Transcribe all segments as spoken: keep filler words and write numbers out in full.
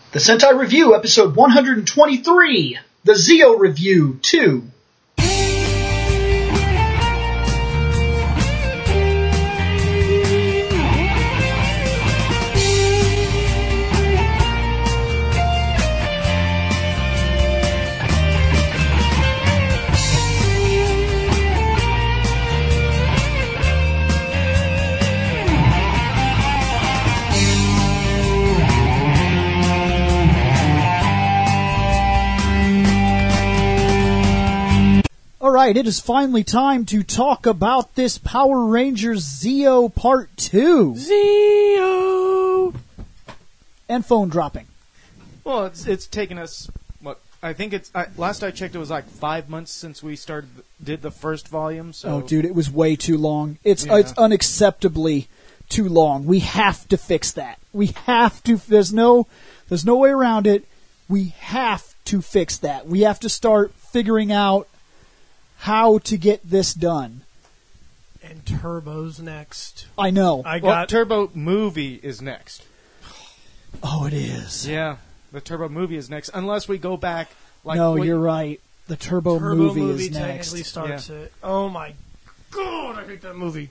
The Sentai Review, episode one hundred twenty-three, the Zeo Review two. Alright, it is finally time to talk about this Power Rangers Zeo Part two. Zeo! And phone dropping. Well, it's it's taken us, what, I think it's, I, last I checked it was like five months since we started, did the first volume, so... Oh, dude, it was way too long. It's Yeah. it's unacceptably too long. We have to fix that. We have to, there's no, there's no way around it. We have to fix that. We have to start figuring out how to get this done. And Turbo's next. I know. I Well, got Turbo movie is next. Oh, it is. Yeah, the Turbo movie is next, unless we go back, like... no, what- you're right. The Turbo, Turbo movie, movie, is technically next. starts Yeah. it. Oh my god, I hate that movie.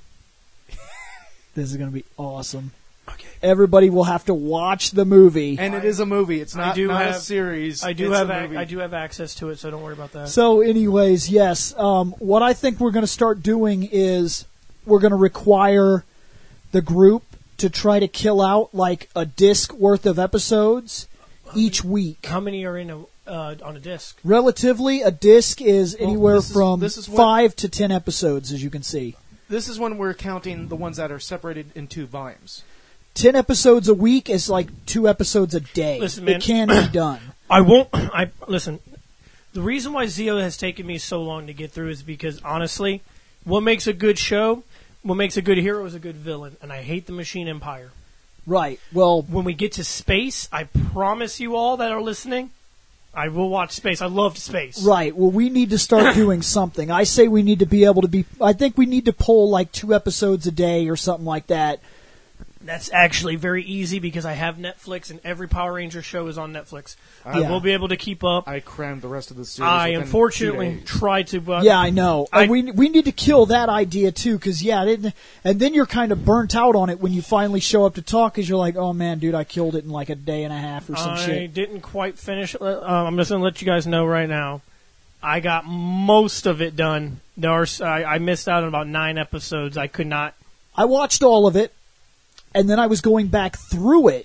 This is going to be awesome. Okay. Everybody will have to watch the movie. And it is a movie, it's I not, do not a have- series. I do it's have a ac- movie. I do have access to it, so don't worry about that. So, anyways, yes. Um, what I think we're going to start doing is we're going to require the group to try to kill out like a disc worth of episodes each week. How many are in a uh, on a disc? Relatively, a disc is Well, anywhere this is- from this is what- five to ten episodes, as you can see. This is when we're counting the ones that are separated in two volumes. Ten episodes a week is like two episodes a day. Listen, man. It can be done. I won't. I listen. The reason why Zeo has taken me so long to get through is because honestly, what makes a good show, what makes a good hero, is a good villain, and I hate the Machine Empire. Right. Well, When we get to space, I promise you all that are listening, I will watch space. I love space. right. Well, we need to start doing something. I say we need to be able to be. I think we need to pull like two episodes a day or something like that. That's actually very easy because I have Netflix and every Power Ranger show is on Netflix. I Yeah. will be able to keep up. I crammed the rest of the series I within unfortunately two days. try to. Uh, Yeah, I know. I- and we we need to kill that idea too, because yeah, it, didn't- and then you're kind of burnt out on it when you finally show up to talk, because you're like, oh man, dude, I killed it in like a day and a half or some I shit. didn't quite finish. Uh, I'm just going to let you guys know right now. I got most of it done. There are, s- I, I missed out on about nine episodes. I could not. I watched all of it, and then I was going back through it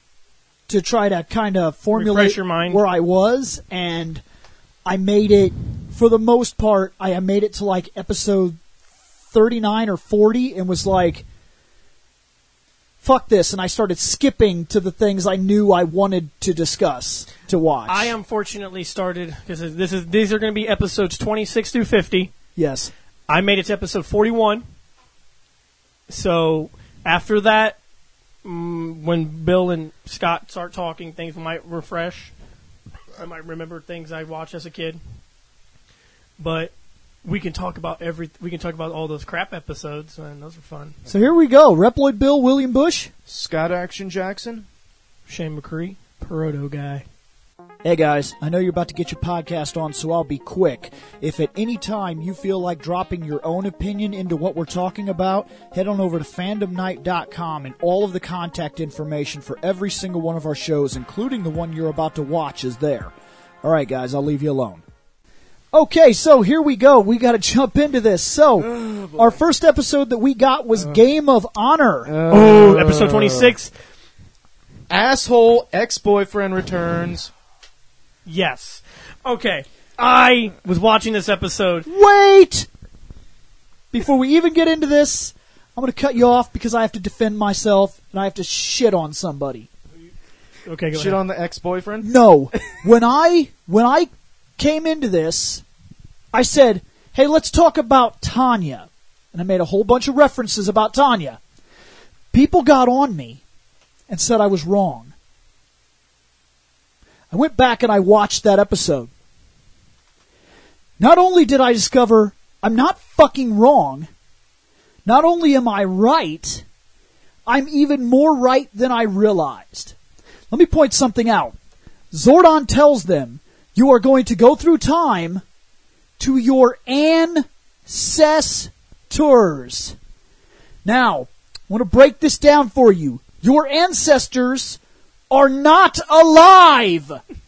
to try to kind of formulate Refresh your mind. where I was, and I made it, for the most part, I made it to like episode thirty-nine or forty and was like, fuck this, and I started skipping to the things I knew I wanted to discuss, to watch. I unfortunately started because this is these are going to be episodes twenty-six through fifty. Yes. I made it to episode forty-one. So after that, mm, when Bill and Scott start talking, things might refresh. I might remember things I watched as a kid. But we can talk about every. We can talk about all those crap episodes, and those are fun. So here we go. Reploid Bill, William Bush. Scott Action Jackson? Shane McCree, Peroto guy. Hey guys, I know you're about to get your podcast on, so I'll be quick. If at any time you feel like dropping your own opinion into what we're talking about, head on over to fandom night dot com, and all of the contact information for every single one of our shows, including the one you're about to watch, is there. Alright guys, I'll leave you alone. Okay, so here we go. We gotta jump into this. So, our first episode that we got was Game of Honor. Oh, episode twenty-six. Asshole ex-boyfriend returns. Yes. Okay. I was watching this episode. Wait! Before we even get into this, I'm going to cut you off because I have to defend myself and I have to shit on somebody. Okay, go Shit ahead. on the ex-boyfriend? No, when I when I came into this, I said, "Hey, let's talk about Tanya," and I made a whole bunch of references about Tanya. People got on me and said I was wrong. I went back and I watched that episode. Not only did I discover I'm not fucking wrong, not only am I right, I'm even more right than I realized. Let me point something out. Zordon tells them, you are going to go through time to your ancestors. Now, I want to break this down for you. Your ancestors are not alive.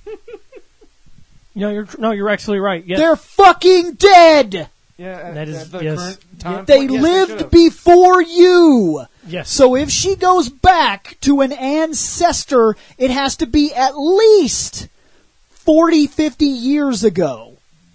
No, you're no, you're absolutely right. Yes. They're fucking dead. Yeah, That is- at the yes. current time They point, yes, lived should've. before you. Yes. So if she goes back to an ancestor, it has to be at least forty, fifty years ago.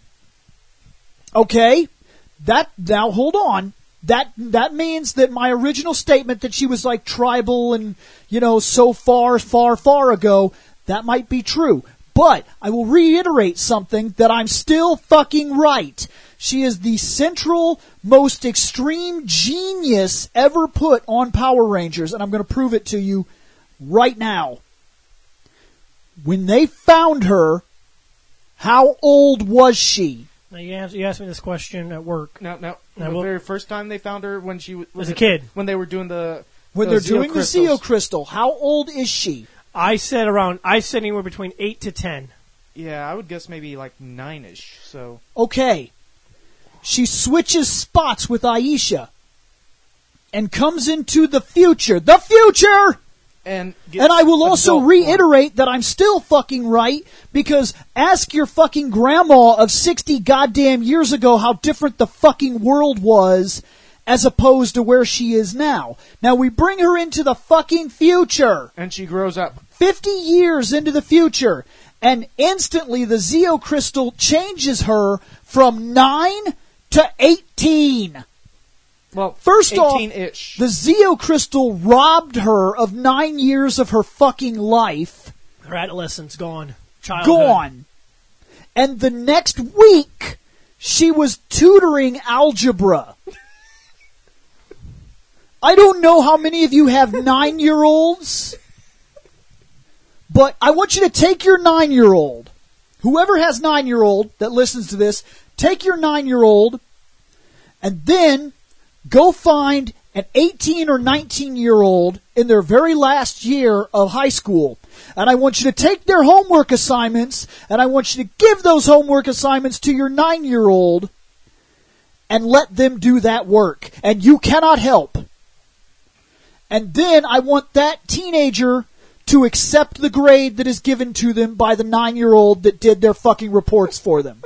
Okay? That, now hold on. That, that means that my original statement that she was like tribal and, you know, so far, far, far ago, that might be true. But I will reiterate something that I'm still fucking right. She is the central, most extreme genius ever put on Power Rangers, and I'm going to prove it to you right now. When they found her, how old was she? Now you asked, you asked me this question at work. No, no. Now, the we'll- very first time they found her when she was As a it- kid. when they were doing the When those they're doing Zeo the crystals. Zeo Crystal, how old is she? I said around. I said anywhere between eight to ten. Yeah, I would guess maybe like nine-ish. So Okay. She switches spots with Aisha and comes into the future. The future! and gets And I will also adult reiterate that I'm still fucking right, because ask your fucking grandma of sixty goddamn years ago how different the fucking world was as opposed to where she is now. Now we bring her into the fucking future. form. And she grows up. fifty years into the future, and instantly the Zeo Crystal changes her from nine to eighteen. Well, First off, eighteen-ish. the Zeo Crystal robbed her of nine years of her fucking life. Her adolescence gone. Childhood. Gone. And the next week, she was tutoring algebra. I don't know how many of you have nine-year-olds, but I want you to take your nine-year-old. Whoever has nine-year-old that listens to this, take your nine-year-old and then go find an eighteen or nineteen-year-old in their very last year of high school. And I want you to take their homework assignments, and I want you to give those homework assignments to your nine-year-old and let them do that work. And you cannot help. And then I want that teenager to accept the grade that is given to them by the nine-year-old that did their fucking reports for them.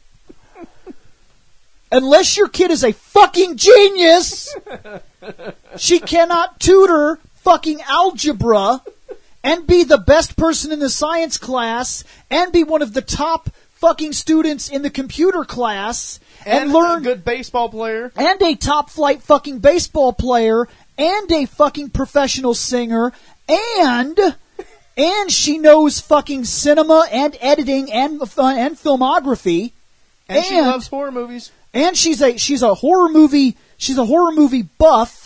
Unless your kid is a fucking genius, she cannot tutor fucking algebra and be the best person in the science class and be one of the top fucking students in the computer class and, and learn a good baseball player. and a top flight fucking baseball player and a fucking professional singer and and she knows fucking cinema and editing and uh, and filmography And, and she loves horror movies. and she's a she's a horror movie she's a horror movie buff.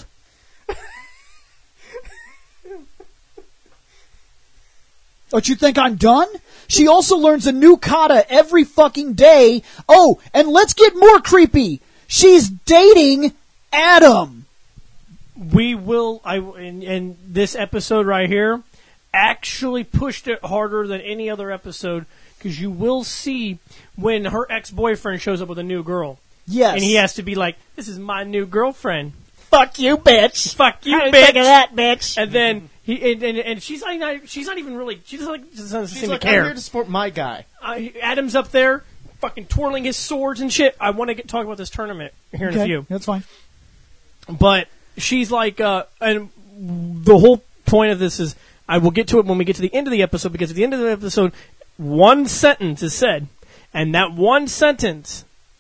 Don't you think I'm done? She also learns a new kata every fucking day. Oh, and let's get more creepy. She's dating Adam. We will. I in, in this episode right here actually pushed it harder than any other episode, because you will see when her ex-boyfriend shows up with a new girl. Yes. And he has to be like, "This is my new girlfriend." Fuck you, bitch. Fuck you, How you bitch. think of that, bitch? And then he and, and, and she's not, not she's not even really she doesn't like just doesn't She's seem like, to I'm care. here to support my guy. Uh, Adam's up there, fucking twirling his swords and shit. I want to get talk about this tournament here in a few. That's fine. But she's like, uh, and the whole point of this is, I will get to it when we get to the end of the episode, because at the end of the episode, one sentence is said, and that one sentence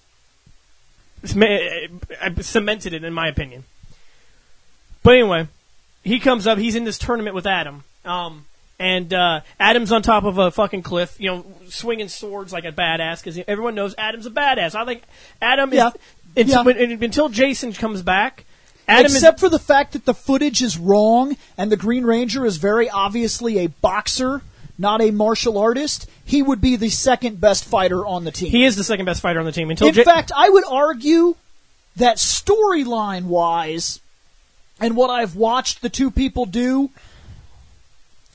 cemented it, in my opinion. But anyway, he comes up, he's in this tournament with Adam, um, and uh, Adam's on top of a fucking cliff, you know, swinging swords like a badass, because everyone knows Adam's a badass. I think Adam is, Yeah. it's, Yeah. when, until Jason comes back, Adam Except is, for the fact that the footage is wrong and the Green Ranger is very obviously a boxer, not a martial artist, he would be the second best fighter on the team. he is the second best fighter on the team. Until In Ja- fact, I would argue that storyline-wise, and what I've watched the two people do,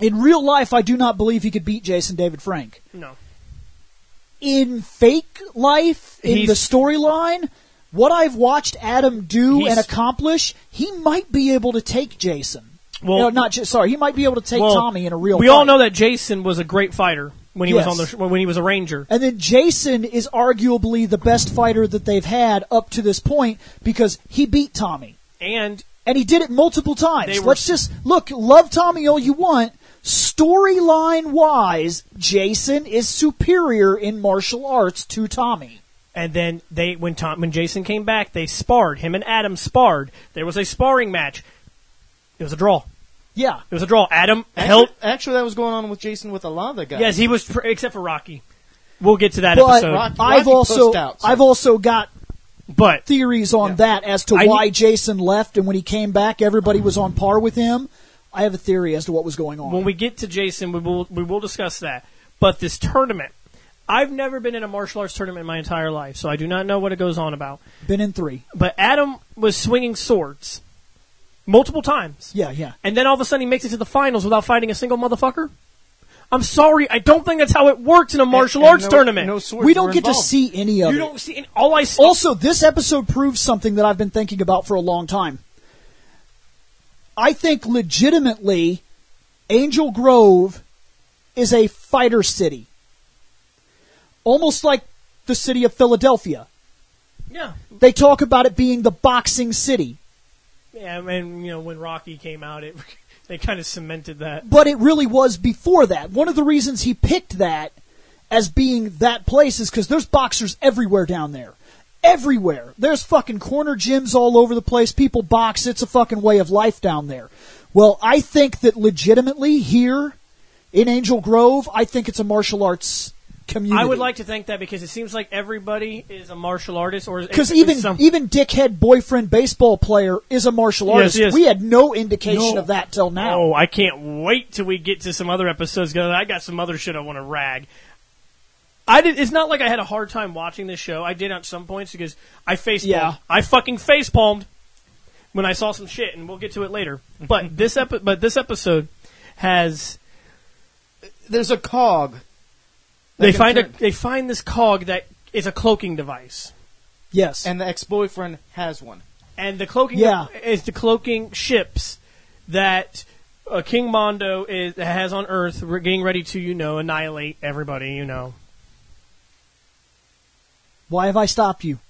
In real life, I do not believe he could beat Jason David Frank. No. In fake life, in He's- the storyline, what I've watched Adam do He's- and accomplish, he might be able to take Jason. Well, no, not just, sorry, he might be able to take well, Tommy in a real We fight. all know that Jason was a great fighter when he Yes. was on the when he was a Ranger. And then Jason is arguably the best fighter that they've had up to this point because he beat Tommy. And And he did it multiple times. They were- Let's just, look, love Tommy all you want. Storyline-wise, Jason is superior in martial arts to Tommy. and then they when Tom when Jason came back, they sparred. Him and Adam sparred. There was a sparring match. It was a draw. Yeah. It was a draw. Adam Actually, held. actually, that was going on with Jason with a lot of the guys. Yes, he was, pr- except for Rocky. We'll get to that But episode. Rocky- I've Rocky also pushed out, so- I've also got but theories on Yeah. that as to I why need- Jason left, and when he came back, everybody was on par with him. I have a theory as to what was going on. when we get to Jason, we will we will discuss that. But this tournament, I've never been in a martial arts tournament in my entire life, so I do not know what it goes on about. Been in three. But Adam was swinging swords multiple times. Yeah, yeah. And then all of a sudden he makes it to the finals without fighting a single motherfucker? I'm sorry, I don't think that's how it works in a martial And- and arts no- tournament. no swords We don't were get to involved. see any of you it. don't see and all I see. Also, this episode proves something that I've been thinking about for a long time. I think legitimately Angel Grove is a fighter city. Almost like the city of Philadelphia. Yeah. They talk about it being the boxing city. Yeah, and you know, when Rocky came out, it they kind of cemented that. But it really was before that. One of the reasons he picked that as being that place is because there's boxers everywhere down there. Everywhere. There's fucking corner gyms all over the place. People box. It's a fucking way of life down there. Well, I think that legitimately here in Angel Grove, I think it's a martial arts community. I would like to think that because it seems like everybody is a martial artist, or Because is- even is some, even dickhead boyfriend baseball player is a martial Yes, artist. yes. We had no indication No. of that till now. Oh, I can't wait till we get to some other episodes. Because I got some other shit I want to rag. I did. It's not like I had a hard time watching this show. I did at some points because I face Yeah. I fucking face palmed when I saw some shit, and we'll get to it later. But this epi- but this episode has There's a cog. that they can find a turn- they find this cog that is a cloaking device, Yes. and the ex-boyfriend has one. and the cloaking Yeah. is the cloaking ships that uh, King Mondo is has on Earth. We're getting ready to you know annihilate everybody. You know. Why have I stopped you?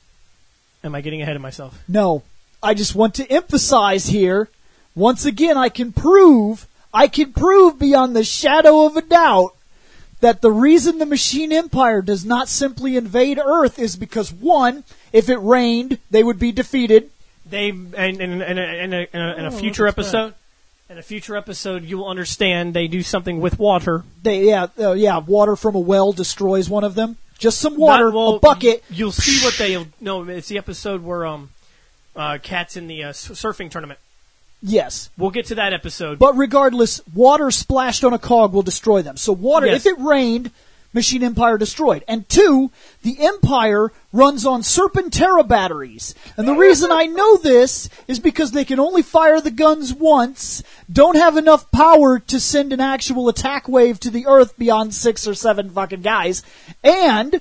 Am I getting ahead of myself? No. I just want to emphasize here, once again, I can prove, I can prove beyond the shadow of a doubt that the reason the Machine Empire does not simply invade Earth is because, one, if it rained, they would be defeated. They and in, in, in, a, in, a, in, a, in a Oh, future look at episode, in a future episode, you will understand they do something with water. They, yeah, uh, yeah, water from a well destroys one of them. Just some water, Not- well, a bucket. You'll see what they. No, it's the episode where um, uh, Cat's in the uh, s- surfing tournament. Yes. We'll get to that episode. But regardless, water splashed on a cog will destroy them. So water, Yes. if it rained, Machine Empire destroyed. And two, the Empire runs on Serpentera batteries. And the reason I know this is because they can only fire the guns once, don't have enough power to send an actual attack wave to the Earth beyond six or seven fucking guys, and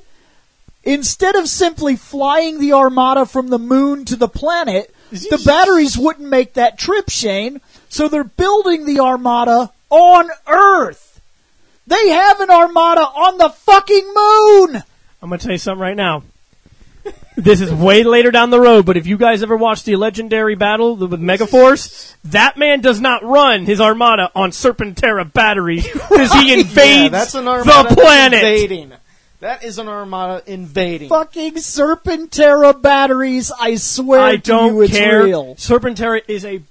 instead of simply flying the Armada from the moon to the planet, the batteries wouldn't make that trip, Shane, so they're building the Armada on Earth. They have an Armada on the fucking moon! I'm going to tell you something right now. This is way later down the road, but if you guys ever watched the legendary battle with Megaforce, that man does not run his armada on Serpentera batteries because he invades Yeah, that's an armada the planet. invading. That is an armada invading. Fucking Serpentera batteries, I swear I to don't you it's care. real. Serpentera is a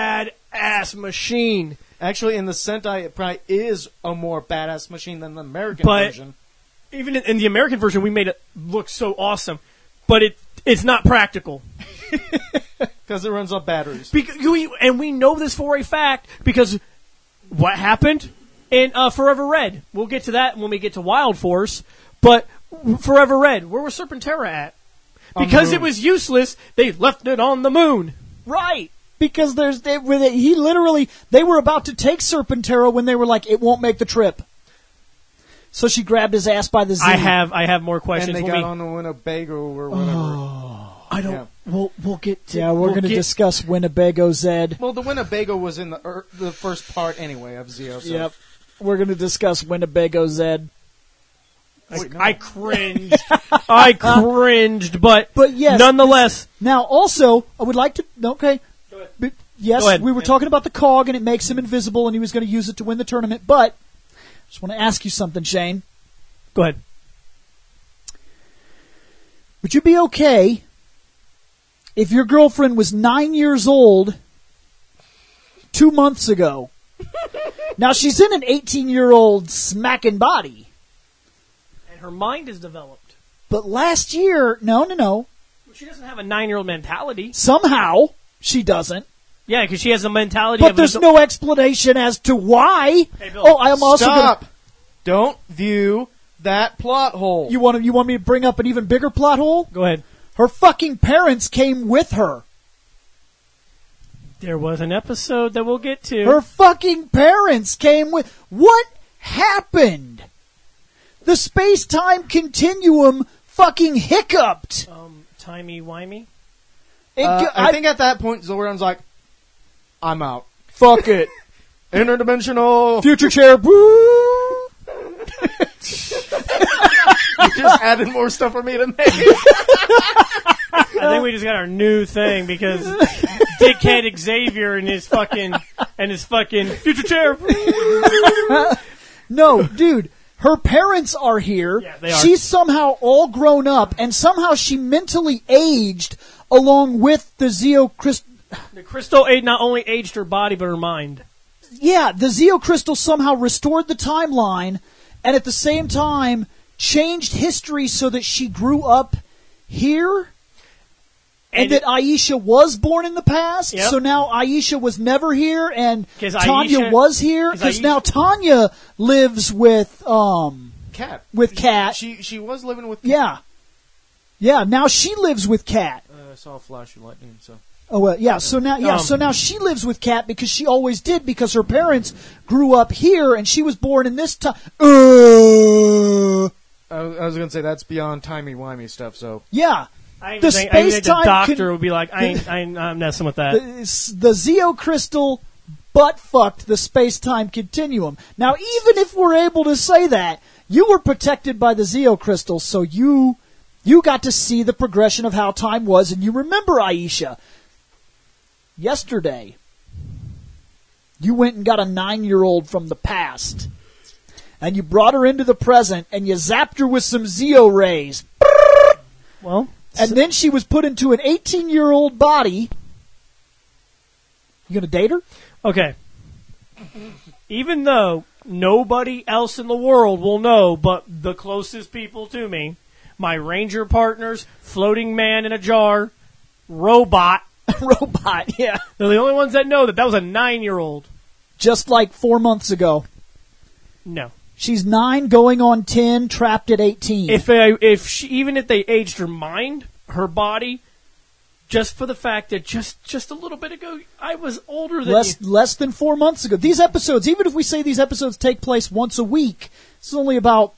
bad-ass machine. Actually, in the Sentai, it probably is a more badass machine than the American But- version. Even in, in the American version, we made it look so awesome, but it it's not practical. Because it runs off batteries. Because you, and we know this for a fact because what happened in uh, Forever Red. We'll get to that when we get to Wild Force. But Forever Red, where was Serpentera at? On the Because it moon. was useless, they left it on the moon. Right. Because there's they, with it, he literally they were about to take Serpentera when they were like, it won't make the trip. So she grabbed his ass by the Z. I have I have more questions. And they Let got me- on the Winnebago or whatever. Oh, I don't. Yeah. We'll we'll get. To, yeah, we're we'll going to get- discuss Winnebago Zed. Well, the Winnebago was in the er, the first part anyway of Zeo. So. Yep, we're going to discuss Winnebago Zed. I, Wait, no. I cringed. I cringed, but But yes, nonetheless, now also I would like to. Okay, Go ahead. but yes, Go ahead. we were talking about the cog and it makes him invisible, and he was going to use it to win the tournament. But I just want to ask you something, Shane. go ahead. Would you be okay if your girlfriend was nine years old two months ago? Now she's in an eighteen-year-old smacking body. And her mind is developed. But last year, no, no, no. She doesn't have a nine-year-old mentality. Somehow she doesn't. Yeah, because she has the mentality. But of there's an no explanation as to why. Hey, Bill, oh, I am also Stop! gonna. Don't view that plot hole. You want to, you want me to bring up an even bigger plot hole? Go ahead. Her fucking parents came with her. There was an episode that we'll get to. Her fucking parents came with. What happened? The space-time continuum fucking hiccuped. um, timey-wimey. It Uh, go- I, think at that point Zordon's like, I'm out. fuck it. Interdimensional. Future chair. Woo! You just added more stuff for me to name. I think we just got our new thing because dickhead Xavier and his fucking and his fucking future chair. No, dude. Her parents are here. Yeah, they are. She's somehow all grown up, and somehow she mentally aged along with the Zeo Crystal. The crystal aid not only aged her body but her mind. Yeah, the Zeo Crystal somehow restored the timeline, and at the same time changed history so that she grew up here. And, And that it- Aisha was born in the past, Yep. so now Aisha was never here, and 'Cause Tanya Aisha- was here, 'cause because Aisha- now Tanya lives with, um, Cat. with Kat. She she was living with. Yeah. Yeah, now she lives with Kat. Uh, I saw a flash of lightning. So Oh well, yeah. So now, yeah. Um, so now she lives with Kat because she always did because her parents grew up here and she was born in this time. Uh, I, was- I was gonna say that's beyond timey wimey stuff. So yeah. I The even think, I even think the space-time doctor con- would be like, I ain't, I ain't, I'm messing with that. The, the Zeo Crystal butt fucked the space time continuum. Now, even if we're able to say that, you were protected by the Zeo Crystal, so you you got to see the progression of how time was, and you remember Aisha. Yesterday, you went and got a nine-year-old from the past, and you brought her into the present, and you zapped her with some Zeo rays. Well, And then she was put into an eighteen-year-old body. You gonna date her? okay. Even though nobody else in the world will know but the closest people to me, my ranger partners, floating man in a jar, robot, Robot, yeah. they're the only ones that know that that was a nine-year-old. Just like four months ago. No. She's nine, going on ten, trapped at eighteen. If I, if she, even if they aged her mind, her body, just for the fact that just just a little bit ago I was older than less you. less than four months ago. These episodes, even if we say these episodes take place once a week, it's only about.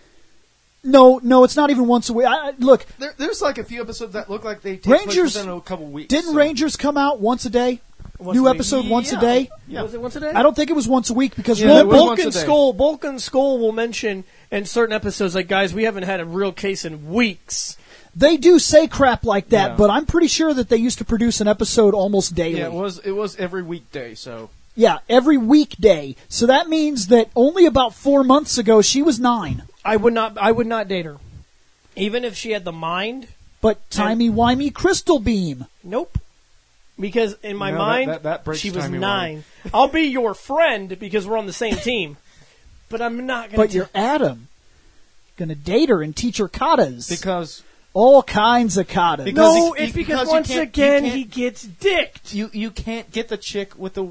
No, no, it's not even once a week. I, I- look, there, there's like a few episodes that look like they take Rangers- place within a couple weeks. didn't so. Rangers come out once a day? Once New a week. episode once a Yeah. day? Yeah. Was it once a day? I don't think it was once a week because Yeah, Well, it was remember, once Bulk a and day. Skull, Bulk and Skull will mention in certain episodes, like, guys, we haven't had a real case in weeks. they do say crap like that, Yeah. but I'm pretty sure that they used to produce an episode almost daily. Yeah, it was it was every weekday. So Yeah, every weekday. So that means that only about four months ago she was nine. I would not. I would not date her, even if she had the mind. But timey-wimey crystal beam. Nope. Because in my No, that- mind, that- that breaks she was timey-wimey. nine. I'll be your friend because we're on the same team, but I'm not going But to. you're Adam. Gonna date her and teach her katas. because All kinds of katas. Because no, he- it's he- because, because you once can't- you again can't- he gets dicked. you you can't get the chick with the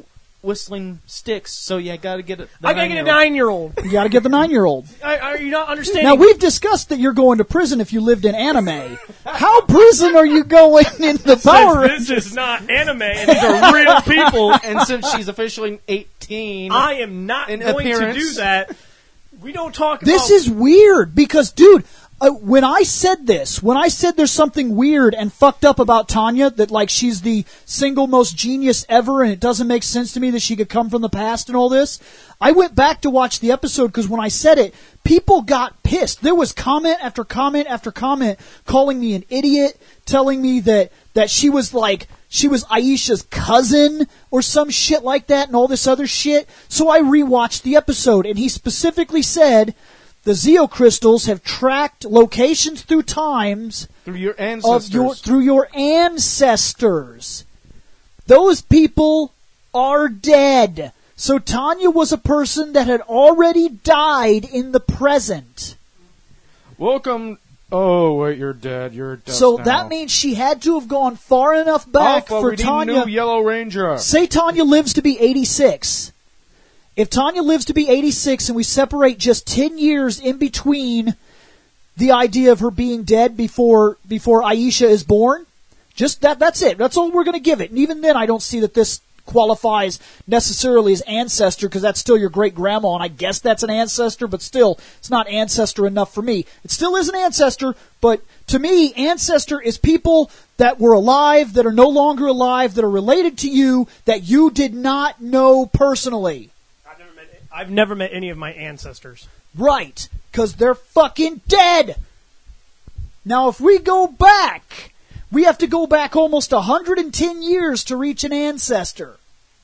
whistling sticks, so you got to get it. I gotta get a nine-year-old. You got to get the nine-year-old. I, are you not understanding? Now, we've discussed that you're going to prison if you lived in anime. How prison are you going in the Power Rangers? Since this is not anime, and these are real people, And since she's officially eighteen, I am not In going appearance. to do that. We don't talk about... This is weird because, dude, uh, when I said this, when I said there's something weird and fucked up about Tanya, that like she's the single most genius ever and it doesn't make sense to me that she could come from the past and all this, I went back to watch the episode because when I said it, people got pissed. There was comment after comment after comment calling me an idiot, telling me that, that she was like, she was Aisha's cousin or some shit like that and all this other shit. So I rewatched the episode and he specifically said, the Zeo crystals have tracked locations through times through your of ancestors. your through your ancestors. Those people are dead. So Tanya was a person that had already died in the present. Welcome. Oh wait, you're dead. You're dead. So now. that means she had to have gone far enough back Alpha, for we need Tanya. new Yellow Ranger. Say Tanya lives to be eighty-six. If Tanya lives to be eighty-six and we separate just ten years in between the idea of her being dead before before Aisha is born, just that that's it. That's all we're going to give it. And even then I don't see that this qualifies necessarily as ancestor because that's still your great grandma and I guess that's an ancestor, but still it's not ancestor enough for me. It still is an ancestor, but to me ancestor is people that were alive, that are no longer alive, that are related to you, that you did not know personally. I've never met, I've never met any of my ancestors. Right, because they're fucking dead. Now, if we go back, we have to go back almost one hundred ten years to reach an ancestor.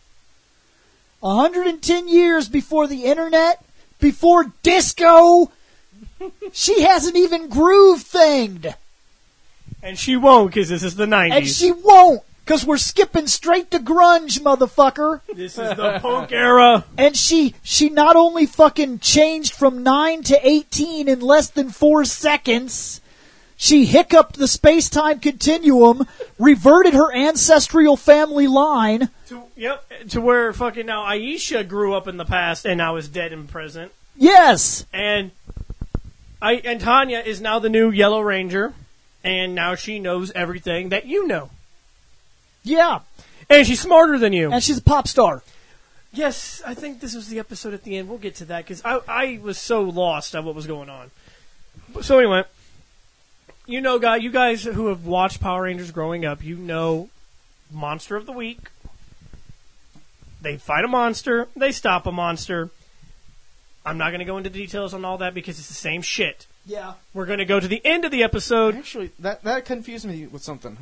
one hundred ten years before the internet, before disco. She hasn't even groove thinged. And she won't, because this is the nineties. And she won't, because we're skipping straight to grunge, motherfucker. This is the punk era. And she she not only fucking changed from nine to eighteen in less than four seconds, she hiccuped the space-time continuum, reverted her ancestral family line. To, yep, to where fucking now Aisha grew up in the past and now is dead in present. Yes. And I and Tanya is now the new Yellow Ranger, and now she knows everything that you know. Yeah. And she's smarter than you. And she's a pop star. Yes, I think this was the episode at the end. We'll get to that, because I, I was so lost at what was going on. So anyway, you know, guy, you guys who have watched Power Rangers growing up, you know Monster of the Week. They fight a monster. They stop a monster. I'm not going to go into details on all that because it's the same shit. Yeah. We're going to go to the end of the episode. Actually, that that confused me with something.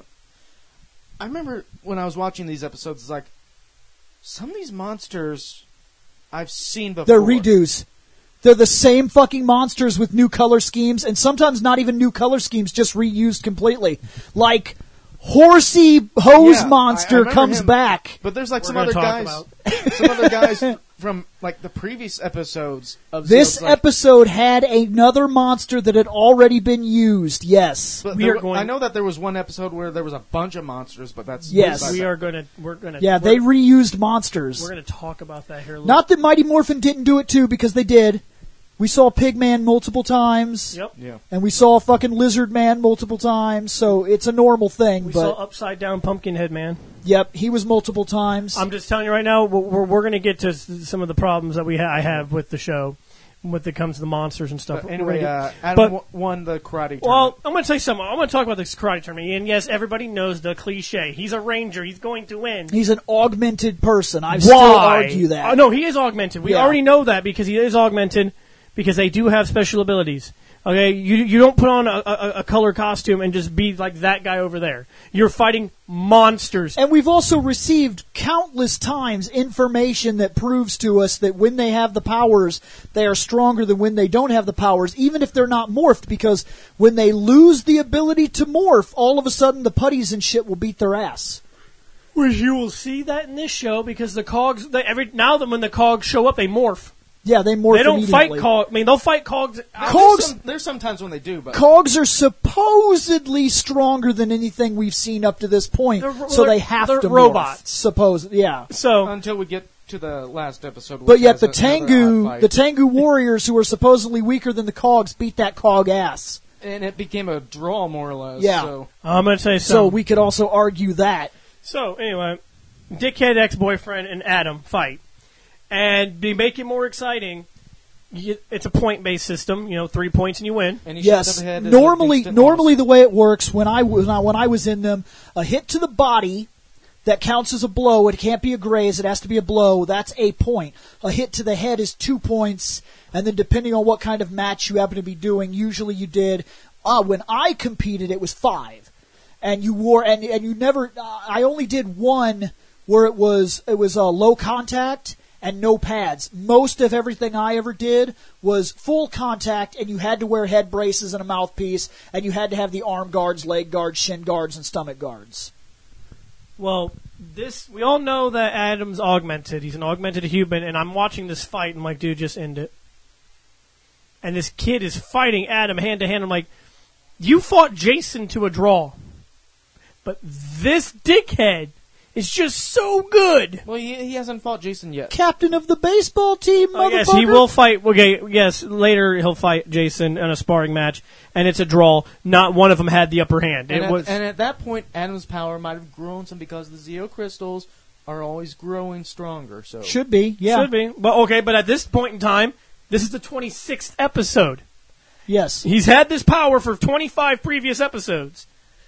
I remember when I was watching these episodes, it's like, some of these monsters I've seen before. They're redos. They're the same fucking monsters with new color schemes, and sometimes not even new color schemes, just reused completely. Like, Horsey Hose Yeah, I- I Monster remember comes him. back. But there's like We're some gonna other talk guys, about. some other guys from like the previous episodes of This Zeo's, like, episode had another monster that had already been used, yes. But We there are wa- going- I know that there was one episode where there was a bunch of monsters, but that's Yes. that's- We are going to. We're going to. Yeah, they reused monsters. We're going to talk about that here. A little. Not that Mighty Morphin didn't do it too, because they did. We saw Pigman multiple times. Yep. Yeah. And we saw fucking Lizard Man multiple times, so it's a normal thing. We but saw Upside Down Pumpkinhead Man. Yep, he was multiple times. I'm just telling you right now, we're, we're going to get to s- some of the problems that we ha- I have with the show, when it comes to the monsters and stuff. But We're anyway, gonna uh, get- Adam but- w- won the karate tournament. well, I'm going to tell you something. I'm going to talk about this karate tournament. And yes, everybody knows the cliche. He's a ranger. He's going to win. He's an augmented person. I Why? still argue that. Uh, no, he is augmented. We Yeah. already know that because he is augmented because they do have special abilities. Okay, you you don't put on a, a, a color costume and just be like that guy over there. You're fighting monsters. And we've also received countless times information that proves to us that when they have the powers, they are stronger than when they don't have the powers, even if they're not morphed, because when they lose the ability to morph, all of a sudden the putties and shit will beat their ass. Which you will see that in this show because the cogs. They, every now that when the cogs show up, they morph. Yeah, they morph They don't fight immediately. cogs. I mean, they'll fight cogs. There's Cogs- some- There's some times when they do, but Cogs are supposedly stronger than anything we've seen up to this point, They're ro- so they're- they have they're to morph. robots. Suppose, yeah. So until we get to the last episode. But which yet has the a- another Tengu, odd fight. the Tengu warriors who are supposedly weaker than the Cogs beat that Cog ass. and it became a draw more or less. Yeah. So. I'm going to say So something. we could also argue that. So, anyway, dickhead ex-boyfriend and Adam fight. And to make it more exciting, you, it's a point-based system. You know, three points and you win. And he shot Yes, up ahead as normally, an instant normally loss. the way it works when I was when I was in them, a hit to the body that counts as a blow. It can't be a graze; it has to be a blow. That's a point. A hit to the head is two points, and then depending on what kind of match you happen to be doing, usually you did. Uh, when I competed, it was five, and you wore and and you never. Uh, I only did one where it was it was uh, low contact and no pads. Most of everything I ever did was full contact, and you had to wear head braces and a mouthpiece, and you had to have the arm guards, leg guards, shin guards, and stomach guards. Well, this we all know that Adam's augmented. He's an augmented human, and I'm watching this fight, and I'm like, dude, just end it. And this kid is fighting Adam hand to hand. I'm like, you fought Jason to a draw. But this dickhead is just so good. Well, he, he hasn't fought Jason yet. Captain of the baseball team, Oh, motherfucker. yes, he will fight. Okay, yes, later he'll fight Jason in a sparring match, and it's a draw. Not one of them had the upper hand. And It at, was. and at that point, Adam's power might have grown some because the Zeo crystals are always growing stronger. So Should be, yeah. Should be. But okay, but at this point in time, this is the twenty-sixth episode. Yes. He's had this power for twenty-five previous episodes.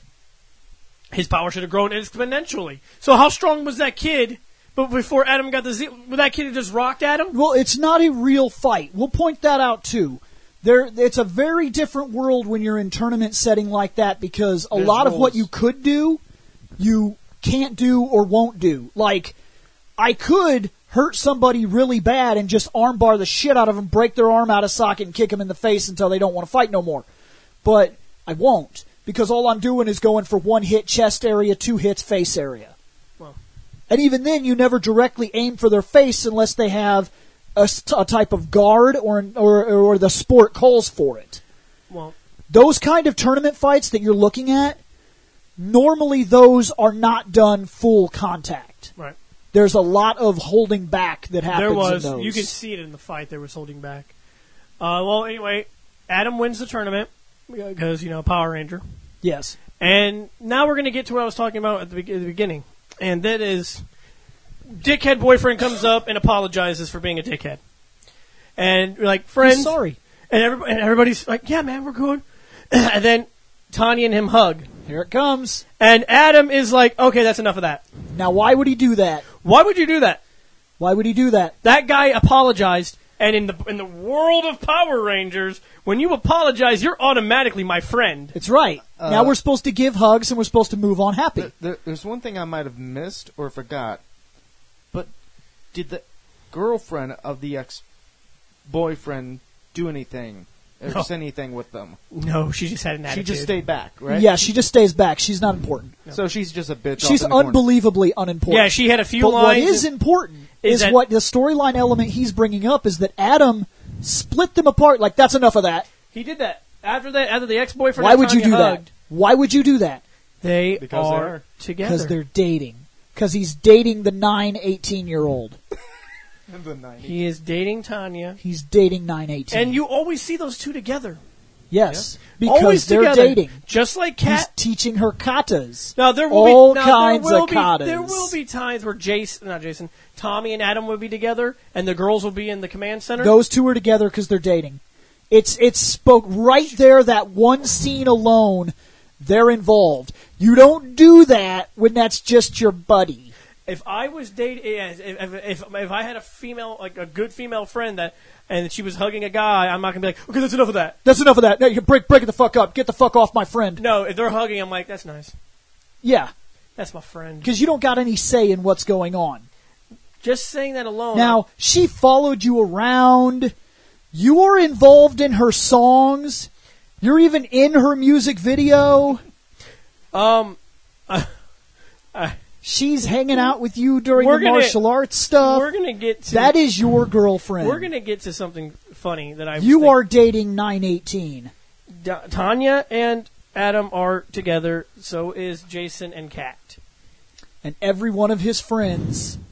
His power should have grown exponentially. So how strong was that kid? But before Adam got the Z, would that kid have just rocked Adam? Well, it's not a real fight. We'll point that out, too. There, it's a very different world when you're in tournament setting like that because a There's lot of what rules. you could do, you can't do or won't do. Like, I could hurt somebody really bad and just armbar the shit out of them, break their arm out of socket, and kick them in the face until they don't want to fight no more. But I won't because all I'm doing is going for one hit chest area, two hits face area. Well. And even then, you never directly aim for their face unless they have a, st- a type of guard or, or or the sport calls for it. Well, Those kind of tournament fights that you're looking at, normally those are not done full contact. right. There's a lot of holding back that happens There was. in those. You could see it in the fight. There was holding back. Uh, well, anyway, Adam wins the tournament because, you know, Power Ranger. Yes. And now we're going to get to what I was talking about at the, be- at the beginning. And that is, dickhead boyfriend comes up and apologizes for being a dickhead. And we're like, friends. He's sorry. And, everybody, and everybody's like, yeah, man, we're good. And then Tanya and him hug. Here it comes. And Adam is like, okay, that's enough of that. Now, why would he do that? Why would you do that? Why would he do that? That guy apologized. And in the in the world of Power Rangers, when you apologize, you're automatically my friend. It's right. Uh, now we're supposed to give hugs and we're supposed to move on happy. There, there, there's one thing I might have missed or forgot, but did the girlfriend of the ex-boyfriend do anything or No. say anything with them? No, she just had an She attitude. just stayed back, right? Yeah, she just stays back. She's not important. So she's just a bitch. She's off in the corner. unbelievably unimportant. Yeah, she had a few But what lines. is important is is, that- what the storyline element he's bringing up is that Adam split them apart. Like, that's enough of that. He did that after that. After the ex-boyfriend. Why and would you Tanya do hugged, that? Why would you do that? They Because they are, are. together. Because they're dating. Because he's dating the nine eighteen-year-old. In the nineties. He is dating Tanya, He's dating nine eighteen. and you always see those two together. Yes. Because always they're together, dating. just like He's Kat. teaching her katas. Now there will all be now, kinds there will of be, katas. There will be times where Jason, not Jason, Tommy and Adam will be together, and the girls will be in the command center. Those two are together because they're dating. It's it's spoke right there. That one scene alone, they're involved. You don't do that when that's just your buddy. If I was dating, if, if, if if I had a female, like a good female friend that, and she was hugging a guy, I'm not gonna be like, okay, that's enough of that. That's enough of that. Now you break break it the fuck up. Get the fuck off my friend. No, if they're hugging, I'm like, that's nice. Yeah, That's my friend. because you don't got any say in what's going on. Just saying that alone. Now she followed you around. You are involved in her songs. You're even in her music video. um, uh, uh, She's hanging out with you during We're the gonna- martial arts stuff. we're gonna get to That is your girlfriend. We're gonna get to something funny that I. was You thinking. are dating nine eighteen. Da- Tanya and Adam are together. So is Jason and Kat. And every one of his friends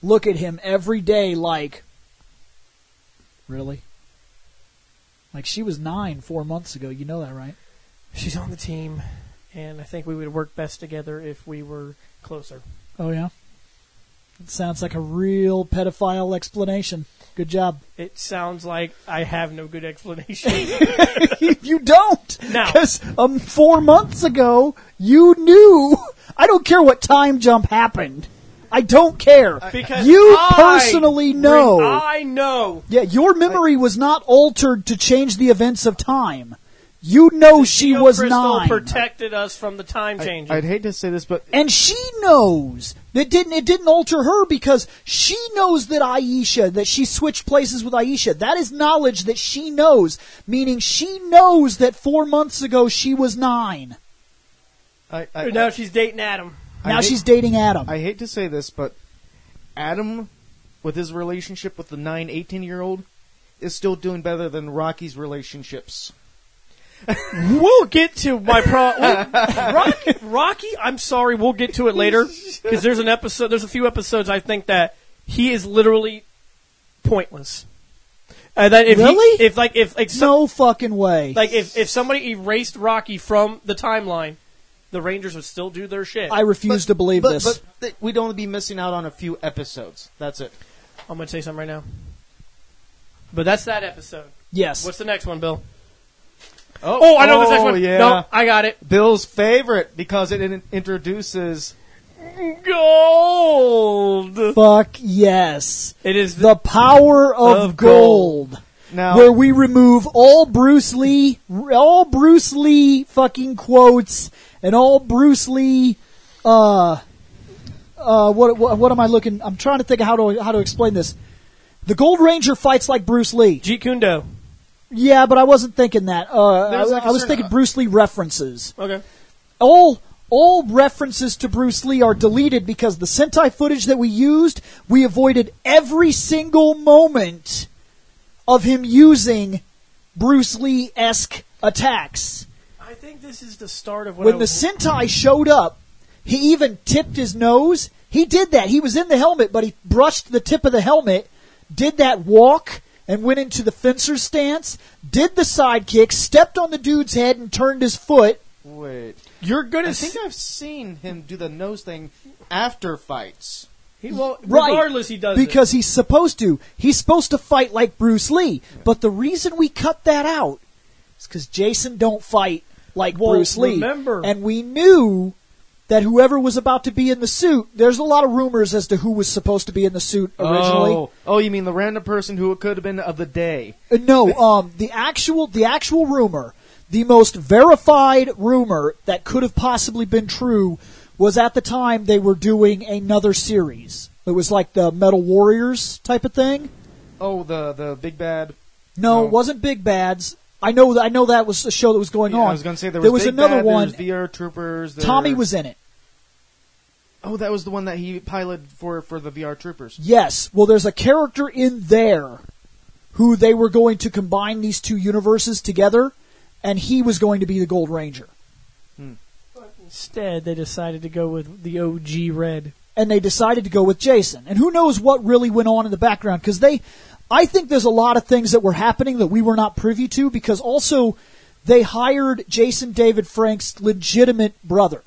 look at him every day like, really? Like, she was nine four months ago. You know that, right? She's on the team, and I think we would work best together if we were closer. Oh, yeah? It sounds like a real pedophile explanation. Good job. It sounds like I have no good explanation. You don't. No. Because um, four months ago, you knew. I don't care what time jump happened. I don't care. Because you I personally know. bring- I know. Yeah, your memory was not altered to change the events of time. You know she Geo was Crystal nine. protected us from the time I, changing. I'd hate to say this, but And she knows. It didn't it didn't alter her because she knows that Aisha, that she switched places with Aisha. That is knowledge that she knows. Meaning she knows that four months ago she was nine. I, I, now she's dating Adam. I Now hate- she's dating Adam. I hate to say this, but Adam, with his relationship with the nine, eighteen-year-old, is still doing better than Rocky's relationships. We'll get to my pro. we'll- Rocky, Rocky, I'm sorry. We'll get to it later because there's an episode. There's a few episodes I think that he is literally pointless. Uh, that if he- Really? if like if like some, no fucking way. like if if somebody erased Rocky from the timeline, the Rangers would still do their shit. I refuse to believe But, this. but th- we'd only be missing out on a few episodes. That's it. I'm gonna say something right now. But that's that episode. yes. What's the next one, Bill? Oh, I know this next one. Yeah. No, I got it. Bill's favorite because it in- introduces. Gold. Fuck yes. It is the The power of, Of gold. gold. Now, Where we remove all Bruce Lee, all Bruce Lee fucking quotes, and all Bruce Lee, uh, uh, what, what, what am I looking? I'm trying to think of how to how to explain this. The Gold Ranger fights like Bruce Lee. Jeet Kune Do. Yeah, but I wasn't thinking that. Uh, I, There's like a I was certain- thinking Bruce Lee references. Okay. all all references to Bruce Lee are deleted because the Sentai footage that we used, we avoided every single moment of him using Bruce Lee-esque attacks. I think this is the start of what When I the was... Sentai showed up, he even tipped his nose. He did that. He was in the helmet, but he brushed the tip of the helmet, did that walk, and went into the fencer's stance, did the sidekick, stepped on the dude's head, and turned his foot. wait. You're good I at... think I've seen him do the nose thing after fights. He, well, Right. regardless, he does Because he's supposed to. He's supposed to fight like Bruce Lee. But the reason we cut that out is because Jason don't fight like Well, Bruce Lee. remember- And we knew that whoever was about to be in the suit, there's a lot of rumors as to who was supposed to be in the suit originally. Oh, oh, you mean the random person who it could have been of the day? Uh, no, um, the actual the actual rumor, the most verified rumor that could have possibly been true was at the time they were doing another series. It was like the Metal Warriors type of thing. Oh, the the big bad. No, No. it wasn't Big Bads. I know I know that was a show that was going Yeah, on. I was going to say there was, Big another Bad, one. There was V R Troopers. There... Tommy was in it. Oh, that was the one that he piloted for for the V R Troopers. Yes. Well, there's a character in there who they were going to combine these two universes together, and he was going to be the Gold Ranger. Instead, they decided to go with the O G Red. And they decided to go with Jason. And who knows what really went on in the background, because they, I think there's a lot of things that were happening that we were not privy to, because also they hired Jason David Frank's legitimate brother.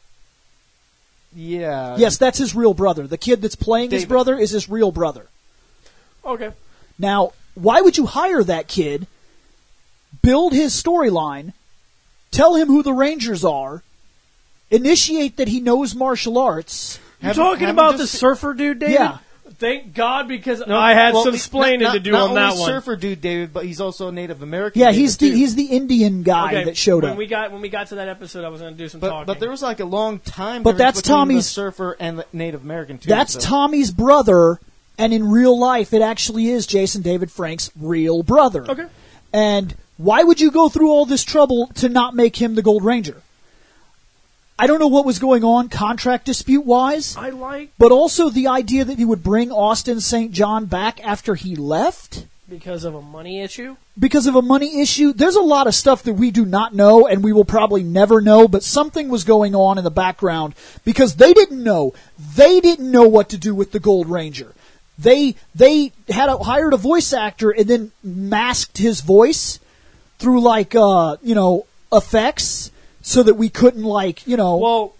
Yeah. Yes, that's his real brother. The kid that's playing his David. brother is his real brother. Okay. Now, why would you hire that kid, build his storyline, tell him who the Rangers are, initiate that he knows martial arts? You're Have- talking have about him the just- surfer dude, David? Yeah. Thank God, because No, I had well, some not- explaining not, to do not on that only one. surfer dude, David, but he's also a Native American. Yeah, David, he's the too. he's the Indian guy Okay, that showed when up. we got when we got to that episode, I was going to do some But talking. but there was like a long time. But difference that's between Tommy's- the surfer and the Native American too. That's so. Tommy's brother, and in real life, it actually is Jason David Frank's real brother. Okay. And why would you go through all this trouble to not make him the Gold Ranger? I don't know what was going on contract dispute wise, I like. but also the idea that he would bring Austin Saint John back after he left. Because of a money issue? Because of a money issue. There's a lot of stuff that we do not know, and we will probably never know, but something was going on in the background because they didn't know. They didn't know what to do with the Gold Ranger. They they had a, hired a voice actor and then masked his voice through, like, uh, you know, effects so that we couldn't, like, you know. Well,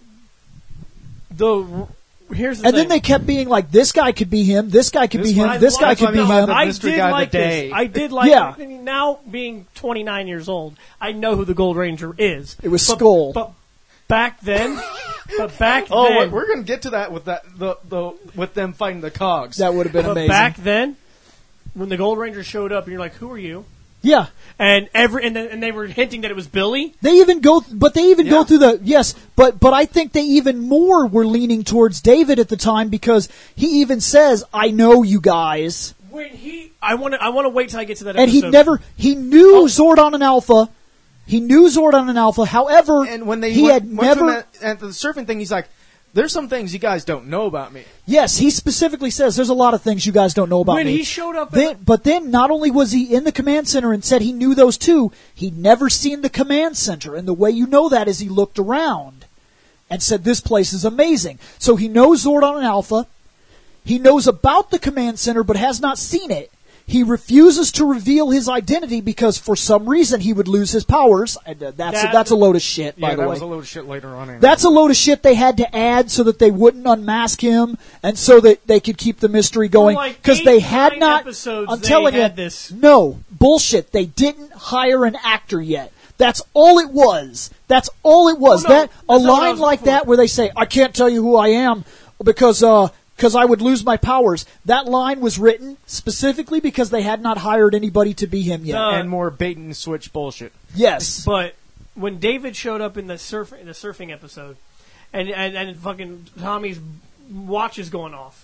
the... Here's the and thing. then they kept being like, this guy could be him, this guy could This be him, one- this guy that's could why be we have him. the I mystery did guy of the like day. this. I did like Yeah. Now, being twenty-nine years old, I know who the Gold Ranger is. It was but, Skull. But back then, but back Oh, then, we're, we're gonna get to that with that the, the with them fighting the cogs. That would have been but amazing. back then, when the Gold Ranger showed up, and you're like, "Who are you?" yeah. And every and, then, and they were hinting that it was Billy. They even go, but they even Yeah. go through the, yes, but, but I think they even more were leaning towards David at the time because he even says, I know you guys. When he, I want to, I want to wait till I get to that. And he episode. never, he knew Oh. Zordon and Alpha. He knew Zordon and Alpha. However, and when they he went, had went never, to him at, at the surfing thing, he's like, "There's some things you guys don't know about me." yes, he specifically says there's a lot of things you guys don't know about when me. he showed up. Then, but then, not only was he in the command center and said he knew those two, he'd never seen the command center. And the way you know that is he looked around and said, this place is amazing. So he knows Zordon and Alpha. He knows about the command center, but has not seen it. He refuses to reveal his identity because for some reason he would lose his powers. And, uh, that's, That- a, that's a load of shit, by yeah, the that way. was a load of shit later on. Anyway. That's a load of shit they had to add so that they wouldn't unmask him and so that they could keep the mystery going. like Because eight, they had nine not. episodes I'm they telling had you, this. no bullshit. They didn't hire an actor yet. That's all it was. That's all it was. Oh, no, that a that's not what I line was like looking that for. where they say, "I can't tell you who I am because uh, because I would lose my powers." That line was written specifically because they had not hired anybody to be him yet. Uh, and more bait and switch bullshit. yes. But when David showed up in the surf in the surfing episode, and and, and fucking Tommy's watch is going off,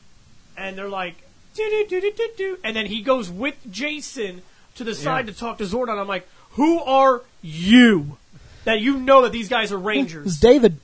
and they're like, do do do do do do, and then he goes with Jason to the side Yeah. to talk to Zordon. I'm like, who are you? That you know that these guys are It was Rangers. David.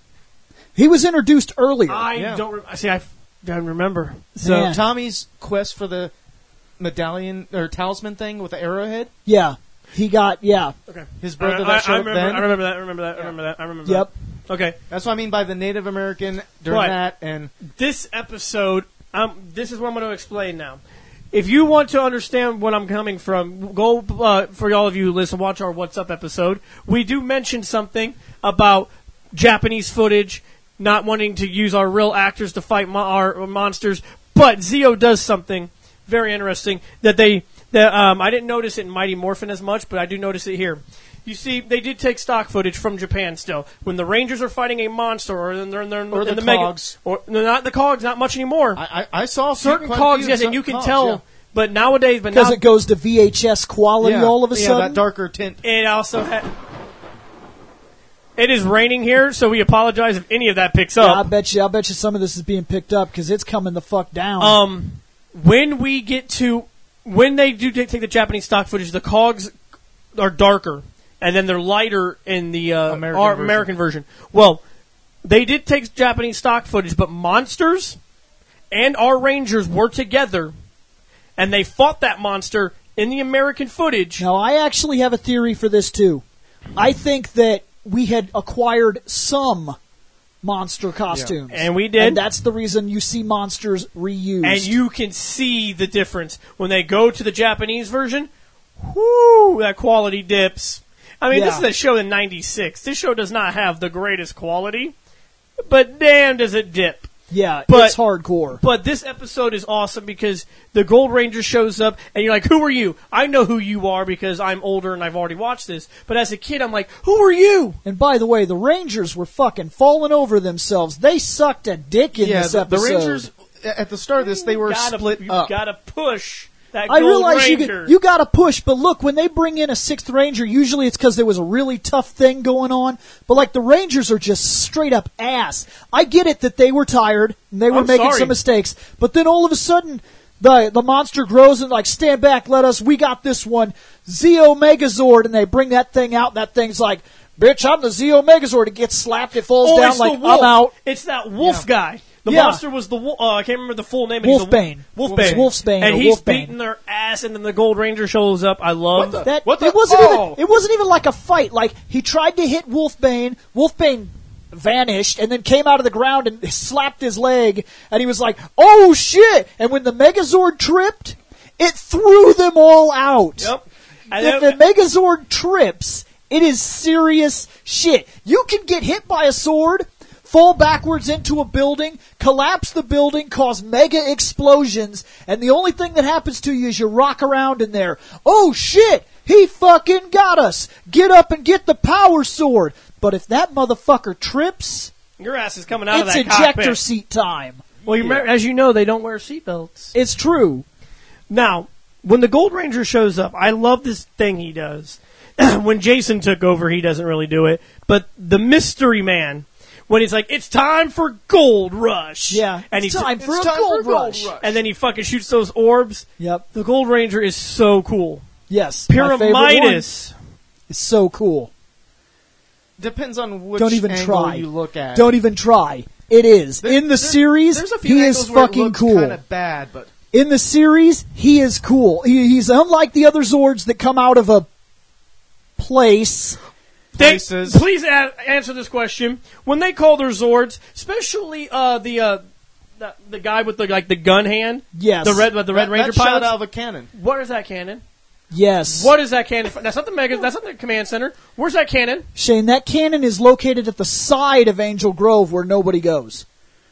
He was introduced earlier. I Yeah. don't. Re- see. I f- don't remember. So Man. Tommy's quest for the medallion or talisman thing with the arrowhead, Yeah. He got, yeah. Okay. his brother I, that I, showed I up remember. then. I remember that. I remember that. I remember that. I remember Yep. that. Okay. That's what I mean by the Native American during Right. that. And This episode, um, this is what I'm going to explain now. If you want to understand what I'm coming from, go uh, for all of you who listen, watch our What's Up episode. We do mention something about Japanese footage, not wanting to use our real actors to fight mo- our monsters, but Zeo does something very interesting that they that um, I didn't notice it in Mighty Morphin as much, but I do notice it here. You see, they did take stock footage from Japan still. When the Rangers are fighting a monster, or they're, they're, they're Or in the the cogs. Mega, or no, not the cogs, not much anymore. I, I, I saw a few- Certain quite a cogs, few yes, so- and you can cogs, tell. yeah. But nowadays, but Because now it goes to V H S quality Yeah. all of a yeah, sudden. that darker tint. it also ha- it is raining here, so we apologize if any of that picks Yeah, I up. bet you. I bet you some of this is being picked up because it's coming the fuck down. Um, when we get to when they do take the Japanese stock footage, the cogs are darker, and then they're lighter in the uh, American our version. American version. Well, they did take Japanese stock footage, but monsters and our Rangers were together, and they fought that monster in the American footage. Now, I actually have a theory for this too. I think that we had acquired some monster costumes, And we did. and that's the reason you see monsters reused. And you can see the difference when they go to the Japanese version. Whoo, that quality dips. I mean, this Yeah. is a show in ninety-six. This show does not have the greatest quality, but damn does it dip. yeah, but- it's hardcore. But this episode is awesome because the Gold Ranger shows up, and you're like, who are you? I know who you are because I'm older and I've already watched this. But as a kid, I'm like, who are you? And by the way, the Rangers were fucking falling over themselves. They sucked a dick in Yeah, this the, the episode. Rangers at the start of this they were you gotta, split you up. gotta push that I Gold realize you Ranger. get, you got to push, but look, when they bring in a sixth Ranger, usually it's because there was a really tough thing going on. But like the Rangers are just straight up ass. I get it that they were tired and they were I'm making sorry. some mistakes, but then all of a sudden the the monster grows and like stand back, let us. We got this one, Zeo Megazord, and they bring that thing out. And that thing's like, bitch, I'm the Zeo Megazord. It gets slapped, it falls Oh, down it's like the wolf. I'm out. It's that wolf Yeah. guy. The Yeah. monster was the wo- uh, I can't remember the full name. but he's a Wolfbane. wo- Wolfbane. Wolfsbane And or he's Wolfbane. beating their ass, and then the Gold Ranger shows up. I love What the- That What the- it wasn't oh! even it wasn't even like a fight. Like he tried to hit Wolfbane. Wolfbane vanished and then came out of the ground and slapped his leg, and he was like, "Oh shit!" And when the Megazord tripped, it threw them all out. Yep. And If then- the Megazord trips, it is serious shit. You can get hit by a sword, fall backwards into a building, collapse the building, cause mega explosions, and the only thing that happens to you is you rock around in there. Oh shit! He fucking got us! Get up and get the power sword! But if that motherfucker trips, your ass is coming out of it's that ejector cockpit. seat time. Well, you remember, as you know, they don't wear seatbelts. It's true. Now, when the Gold Ranger shows up, I love this thing he does. When Jason took over, he doesn't really do it. But the Mystery Man, when he's like, "It's time for Gold Rush." Yeah, and it's he time for It's a time gold, for a gold rush. rush. and then he fucking shoots those orbs. Yep. The Gold Ranger is so cool. Yes. my favorite one. Pyramidas. It's so cool. Depends on which Don't even angle try. you look at. Don't even try. It is. There- In the there- series, there's a few he is angles where it fucking looks cool. Kind of bad, but In the series, he is cool. He, he's unlike the other Zords that come out of a place. They- Places. please a- answer this question. When they call their Zords, especially uh, the, uh, the the guy with the like the gun hand, Yes. the red the Red that, Ranger that shot pilot. out of a cannon. What is that cannon? Yes. What is that cannon? That's not the mega. That's not the command center. Where's that cannon? Shane, that cannon is located at the side of Angel Grove where nobody goes.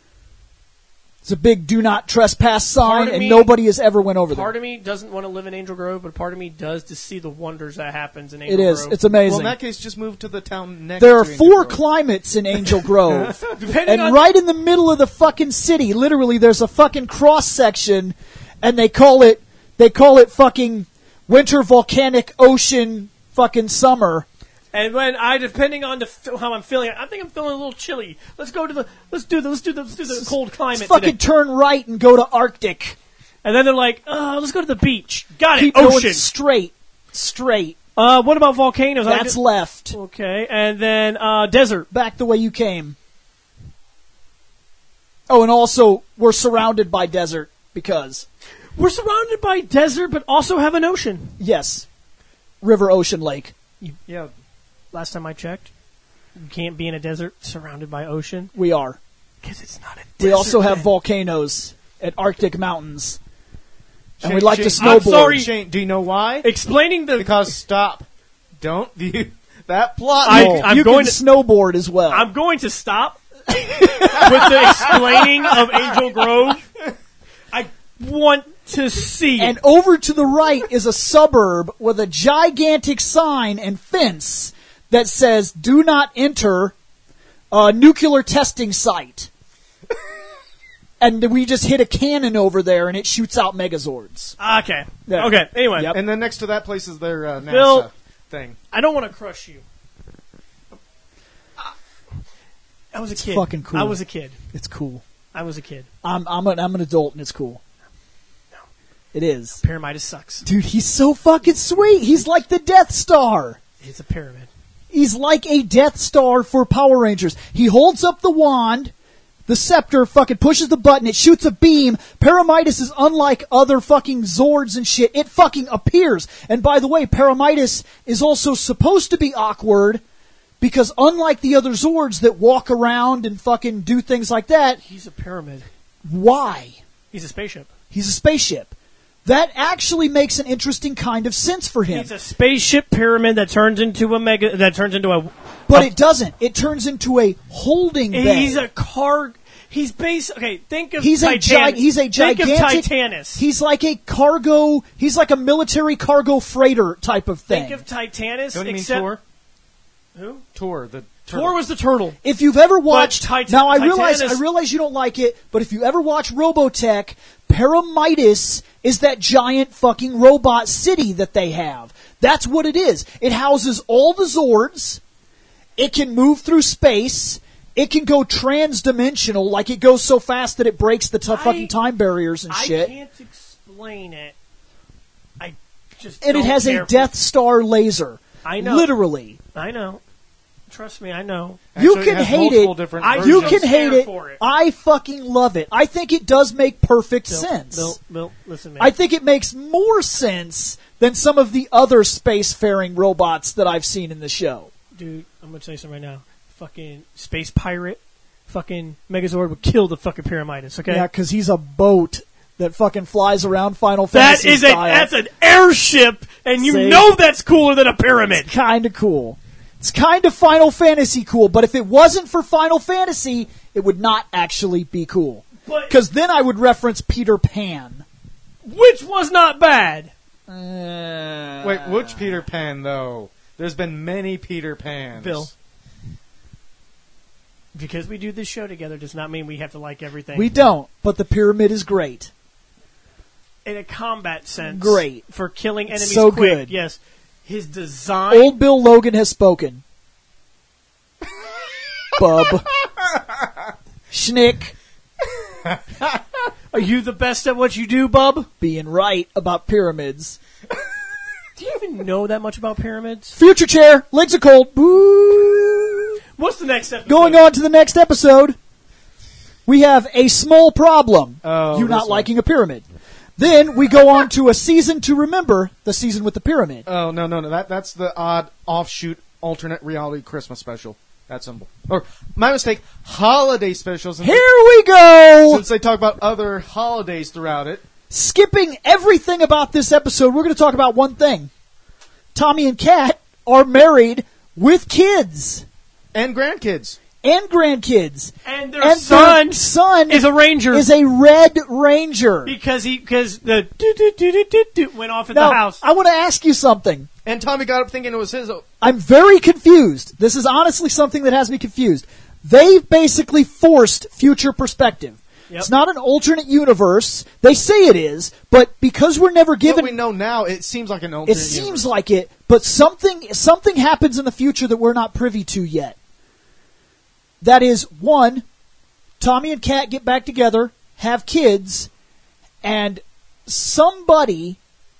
It's a big do not trespass sign, Part of and me- nobody has ever went over Part there. of me doesn't want to live in Angel Grove, but part of me does to see the wonders that happens in Angel It is. Grove. It's amazing. Well, in that case, just move to the town next. There are to Angel four Grove. climates in Angel Grove. Depending And on right in the middle of the fucking city, literally, there's a fucking cross section, and they call it they call it fucking winter volcanic ocean fucking summer. and when I depending on the, f- how I'm feeling, I think I'm feeling a little chilly. Let's go to the let's do the let's do the let's do the cold climate Let's fucking today. turn right and go to Arctic. And then they're like, uh, let's go to the beach. Got it. Keep Ocean. going straight, straight. Uh, what about volcanoes? I That's did- left. okay. And then uh, desert. Back the way you came. Oh, and also we're surrounded by desert because We're surrounded by desert, but also have an ocean. yes, river, ocean, lake. Yeah. Last time I checked, you can't be in a desert surrounded by ocean We are. because it's not a desert. We also have then. volcanoes at Arctic mountains, and Shane, we like to Shane, snowboard. I'm sorry. Shane, do you know why? Explaining the Because stop. Don't view that plot. I- hole. I'm you going can to- snowboard as well. I'm going to stop with the explaining of Angel Grove. I want to see And it. over to the right is a suburb with a gigantic sign and fence that says, "Do not enter a nuclear testing site." And we just hit a cannon over there and it shoots out Megazords. Okay. Yeah. Okay. Anyway, Yep. And then next to that place is their uh, NASA Bill- thing. I don't want to crush you. I was a It's kid. fucking cool. I was a kid. It's cool. I was a kid. I'm I'm an, I'm an adult and it's cool. It is. Pyramidas sucks. Dude, he's so fucking sweet. He's like the Death Star. It's a pyramid. He's like a Death Star for Power Rangers. He holds up the wand, the scepter fucking pushes the button, it shoots a beam. Paramidas is unlike other fucking Zords and shit. It fucking appears. And by the way, Paramidas is also supposed to be awkward because unlike the other Zords that walk around and fucking do things like that, He's a pyramid. why? He's a spaceship. He's a spaceship. That actually makes an interesting kind of sense for him. He's a spaceship pyramid that turns into a mega. That turns into a. But a- it doesn't. It turns into a holding bay. He's a car. He's base. Okay, think of He's a Titan- gi- he's a gigantic. Think of Titanus. He's like a cargo. He's like a military cargo freighter type of thing. Think of Titanus. Don't you mean except Tor? who? Tor, the Tor was the turtle. if you've ever watched, Titan- now I realize Titanus- I realize you don't like it, but if you ever watch Robotech, Paramidas is that giant fucking robot city that they have. That's what it is. It houses all the Zords. It can move through space. It can go trans-dimensional, like it goes so fast that it breaks the t- I- fucking time barriers and I shit. can't explain it. I just And it don't has care a for- Death Star laser. I know. Literally. I know. Trust me, I know. You Actually, can has hate multiple it. different I- You versions. can hate Scared it. for it. I fucking love it. I think it does make perfect Bill, sense. Bill, Bill, listen, man. I think it makes more sense than some of the other spacefaring robots that I've seen in the show. Dude, I'm gonna tell you something right now. Fucking space pirate, fucking Megazord would kill the fucking Pyramidas. Okay, Yeah, because he's a boat that fucking flies around Final that Fantasy is a style. that's an airship, and you See? know that's cooler than a pyramid. Kind of cool. It's kind of Final Fantasy cool, but if it wasn't for Final Fantasy, it would not actually be cool. But Because then I would reference Peter Pan. which was not bad. Uh, Wait, which Peter Pan, though? There's been many Peter Pans. Bill. Because we do this show together does not mean we have to like everything. We don't, but the pyramid is great. in a combat sense, Great. for killing enemies So quick. good. Yes, his design. Old Bill Logan has spoken. Bub. Schnick. Are you the best at what you do, bub? Being right about pyramids. Do you even know that much about pyramids? Future chair. Legs are cold. Boo. What's the next episode? Going on to the next episode. We have a small problem. Oh, you this not one. liking a pyramid. Then we go on to a season to remember, the season with the pyramid. Oh, no, no, no. That That's the odd offshoot alternate reality Christmas special. That's simple. Or, my mistake, holiday specials. Since Here they, we go! since they talk about other holidays throughout it. Skipping everything about this episode, we're going to talk about one thing. Tommy and Kat are married with kids And grandkids. and grandkids. and their And son their son is a ranger is a Red Ranger. because he because the do do do do do do went off at Now, the house. I want to ask you something. And Tommy got up thinking it was his. I'm very confused. This is honestly something that has me confused. They basically forced future perspective. Yep. It's not an alternate universe. They say it is, but because we're never What given we know now, it seems like an it alternate seems universe. like it, but something something happens in the future that we're not privy to yet. That is, one, Tommy and Kat get back together, have kids, and somebody,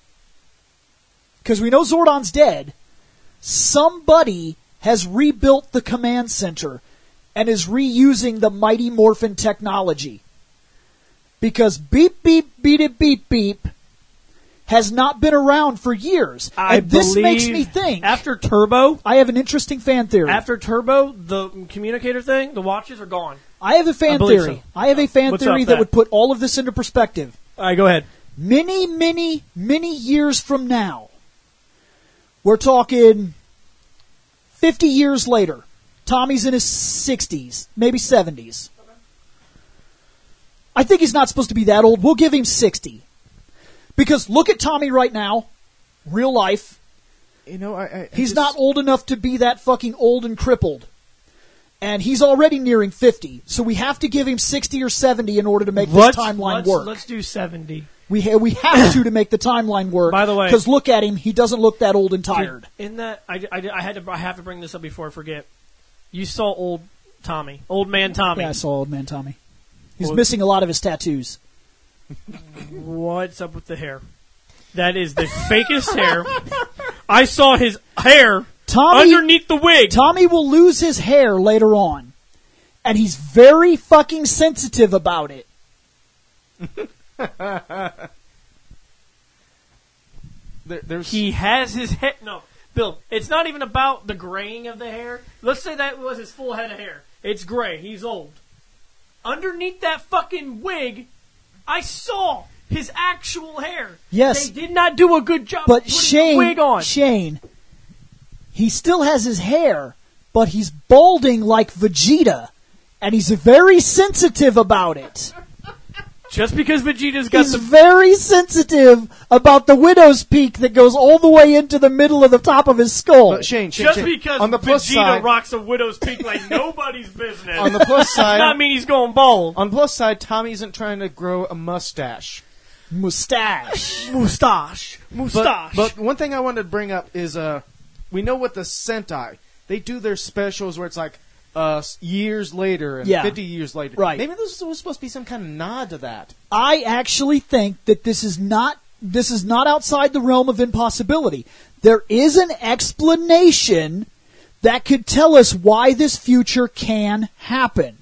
because we know Zordon's dead, somebody has rebuilt the command center and is reusing the Mighty Morphin technology. Because beep, beep, beep, it, beep, beep has not been around for years. I and this makes believe me think. after Turbo, I have an interesting fan theory. after Turbo, the communicator thing, the watches are gone. I have a fan I believe theory. so. I have a fan What's theory up, that Pat? would put all of this into perspective. All right, go ahead. Many, many, many years from now, we're talking fifty years later. Tommy's in his sixties, maybe seventies. I think he's not supposed to be that old. We'll give him sixty. Because look at Tommy right now, real life. You know, I, I, I He's just- not old enough to be that fucking old and crippled. And he's already nearing fifty. So we have to give him sixty or seventy in order to make Let's, this timeline let's, work. Let's do seventy. We ha- we have to to make the timeline work. By the way- because look at him, he doesn't look that old and tired. In that, I, I, I had to I have to bring this up before I forget. You saw old Tommy, old man Tommy. Yeah, I saw old man Tommy. He's Well- missing a lot of his tattoos. What's up with the hair? That is the fakest hair. I saw his hair Tommy, underneath the wig. Tommy will lose his hair later on, and he's very fucking sensitive about it. There, there's He has his head. No, Bill, it's not even about the graying of the hair. Let's say that was his full head of hair. It's gray. He's old. Underneath that fucking wig, I saw his actual hair. Yes. They did not do a good job But of putting Shane, the wig on. Shane, he still has his hair, but he's balding like Vegeta, and he's very sensitive about it. Just because Vegeta's got He's the very sensitive about the widow's peak that goes all the way into the middle of the top of his skull. But Shane, Shane, just Shane, because on the plus Vegeta side, rocks a widow's peak like nobody's business. on the plus does not side, mean he's going bald. on the plus side, Tommy isn't trying to grow a mustache. Mustache. Mustache, But, mustache. but one thing I wanted to bring up is, uh, we know with the Sentai, they do their specials where it's like uh, s- years later and Yeah. fifty years later. Right. Maybe this was supposed to be some kind of nod to that. I actually think that this is not this is not outside the realm of impossibility. There is an explanation that could tell us why this future can happen.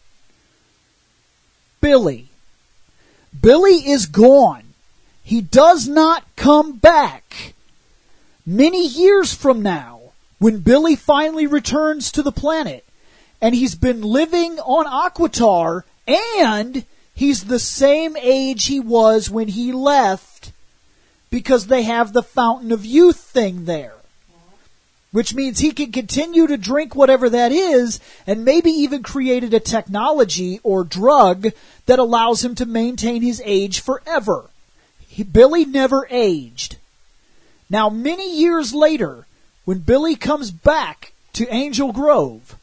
Billy. Billy is gone. He does not come back. Many years from now, when Billy finally returns to the planet, and he's been living on Aquitar, and he's the same age he was when he left, because they have the Fountain of Youth thing there. Which means he can continue to drink whatever that is, and maybe even created a technology or drug that allows him to maintain his age forever. He, Billy never aged. Now, many years later, when Billy comes back to Angel Grove,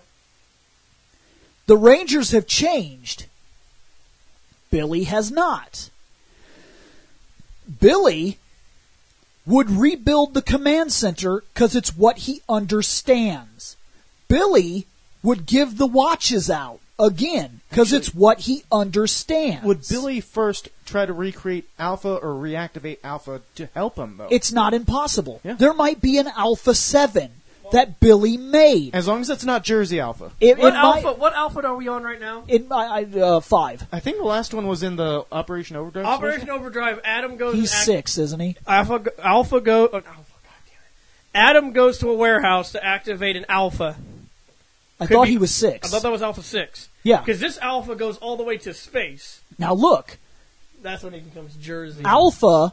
the Rangers have changed. Billy has not. Billy would rebuild the command center because it's what he understands. Billy would give the watches out again because it's what he understands. Would Billy first try to recreate Alpha or reactivate Alpha to help him, though? It's not impossible. Yeah. There might be an Alpha seven that Billy made. As long as it's not Jersey Alpha. It, What it alpha? might, What alpha are we on right now? it might, uh, five. I think the last one was in the Operation Overdrive. Operation special? Overdrive. Adam goes. He's and act- six, isn't he? Alpha. go- Alpha go. Oh, alpha. God damn it. Adam goes to a warehouse to activate an alpha. I Could thought be- he was I six. thought that was Alpha six. Yeah. Because this alpha goes all the way to space. Now look, That's when he becomes Jersey. Alpha.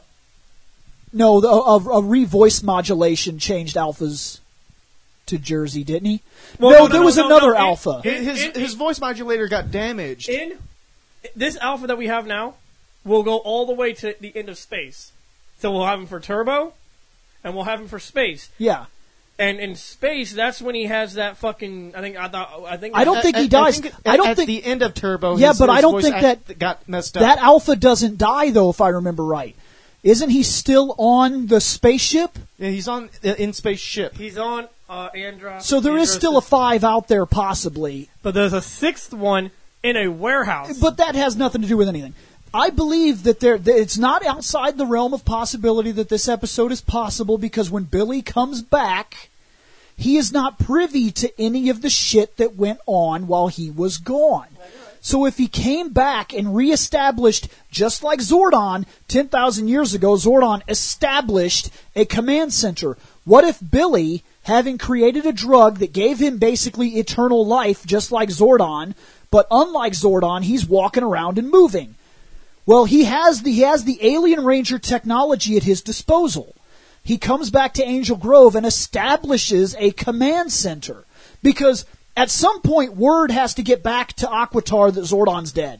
No, the, a, a re-voice modulation changed Alphas to Jersey, didn't he? Well, no, no, no, there no, was no, another no, it- Alpha. His, his, It- his voice modulator got damaged. In this alpha that we have now, will go all the way to the end of space. So we'll have him for turbo, and we'll have him for space. Yeah. And in space, that's when he has that fucking. I think. I thought. I think. I don't think he At- dies. I, think I don't at think the end of Turbo. Yeah, his, but his I don't voice think act that- got messed up. that Alpha doesn't die, though, if I remember right. Isn't he still on the spaceship? Yeah, he's on uh, in space ship. He's on uh, Andros. So there is Andros still a five out there, possibly. But there's a sixth one in a warehouse. But that has nothing to do with anything. I believe that there, that it's not outside the realm of possibility that this episode is possible, because when Billy comes back, he is not privy to any of the shit that went on while he was gone. So if he came back and reestablished, just like Zordon, ten thousand years ago, Zordon established a command center. What if Billy, having created a drug that gave him basically eternal life, just like Zordon, but unlike Zordon, he's walking around and moving? Well, he has the, he has the Alien Ranger technology at his disposal. He comes back to Angel Grove and establishes a command center. Because at some point, word has to get back to Aquitar that Zordon's dead.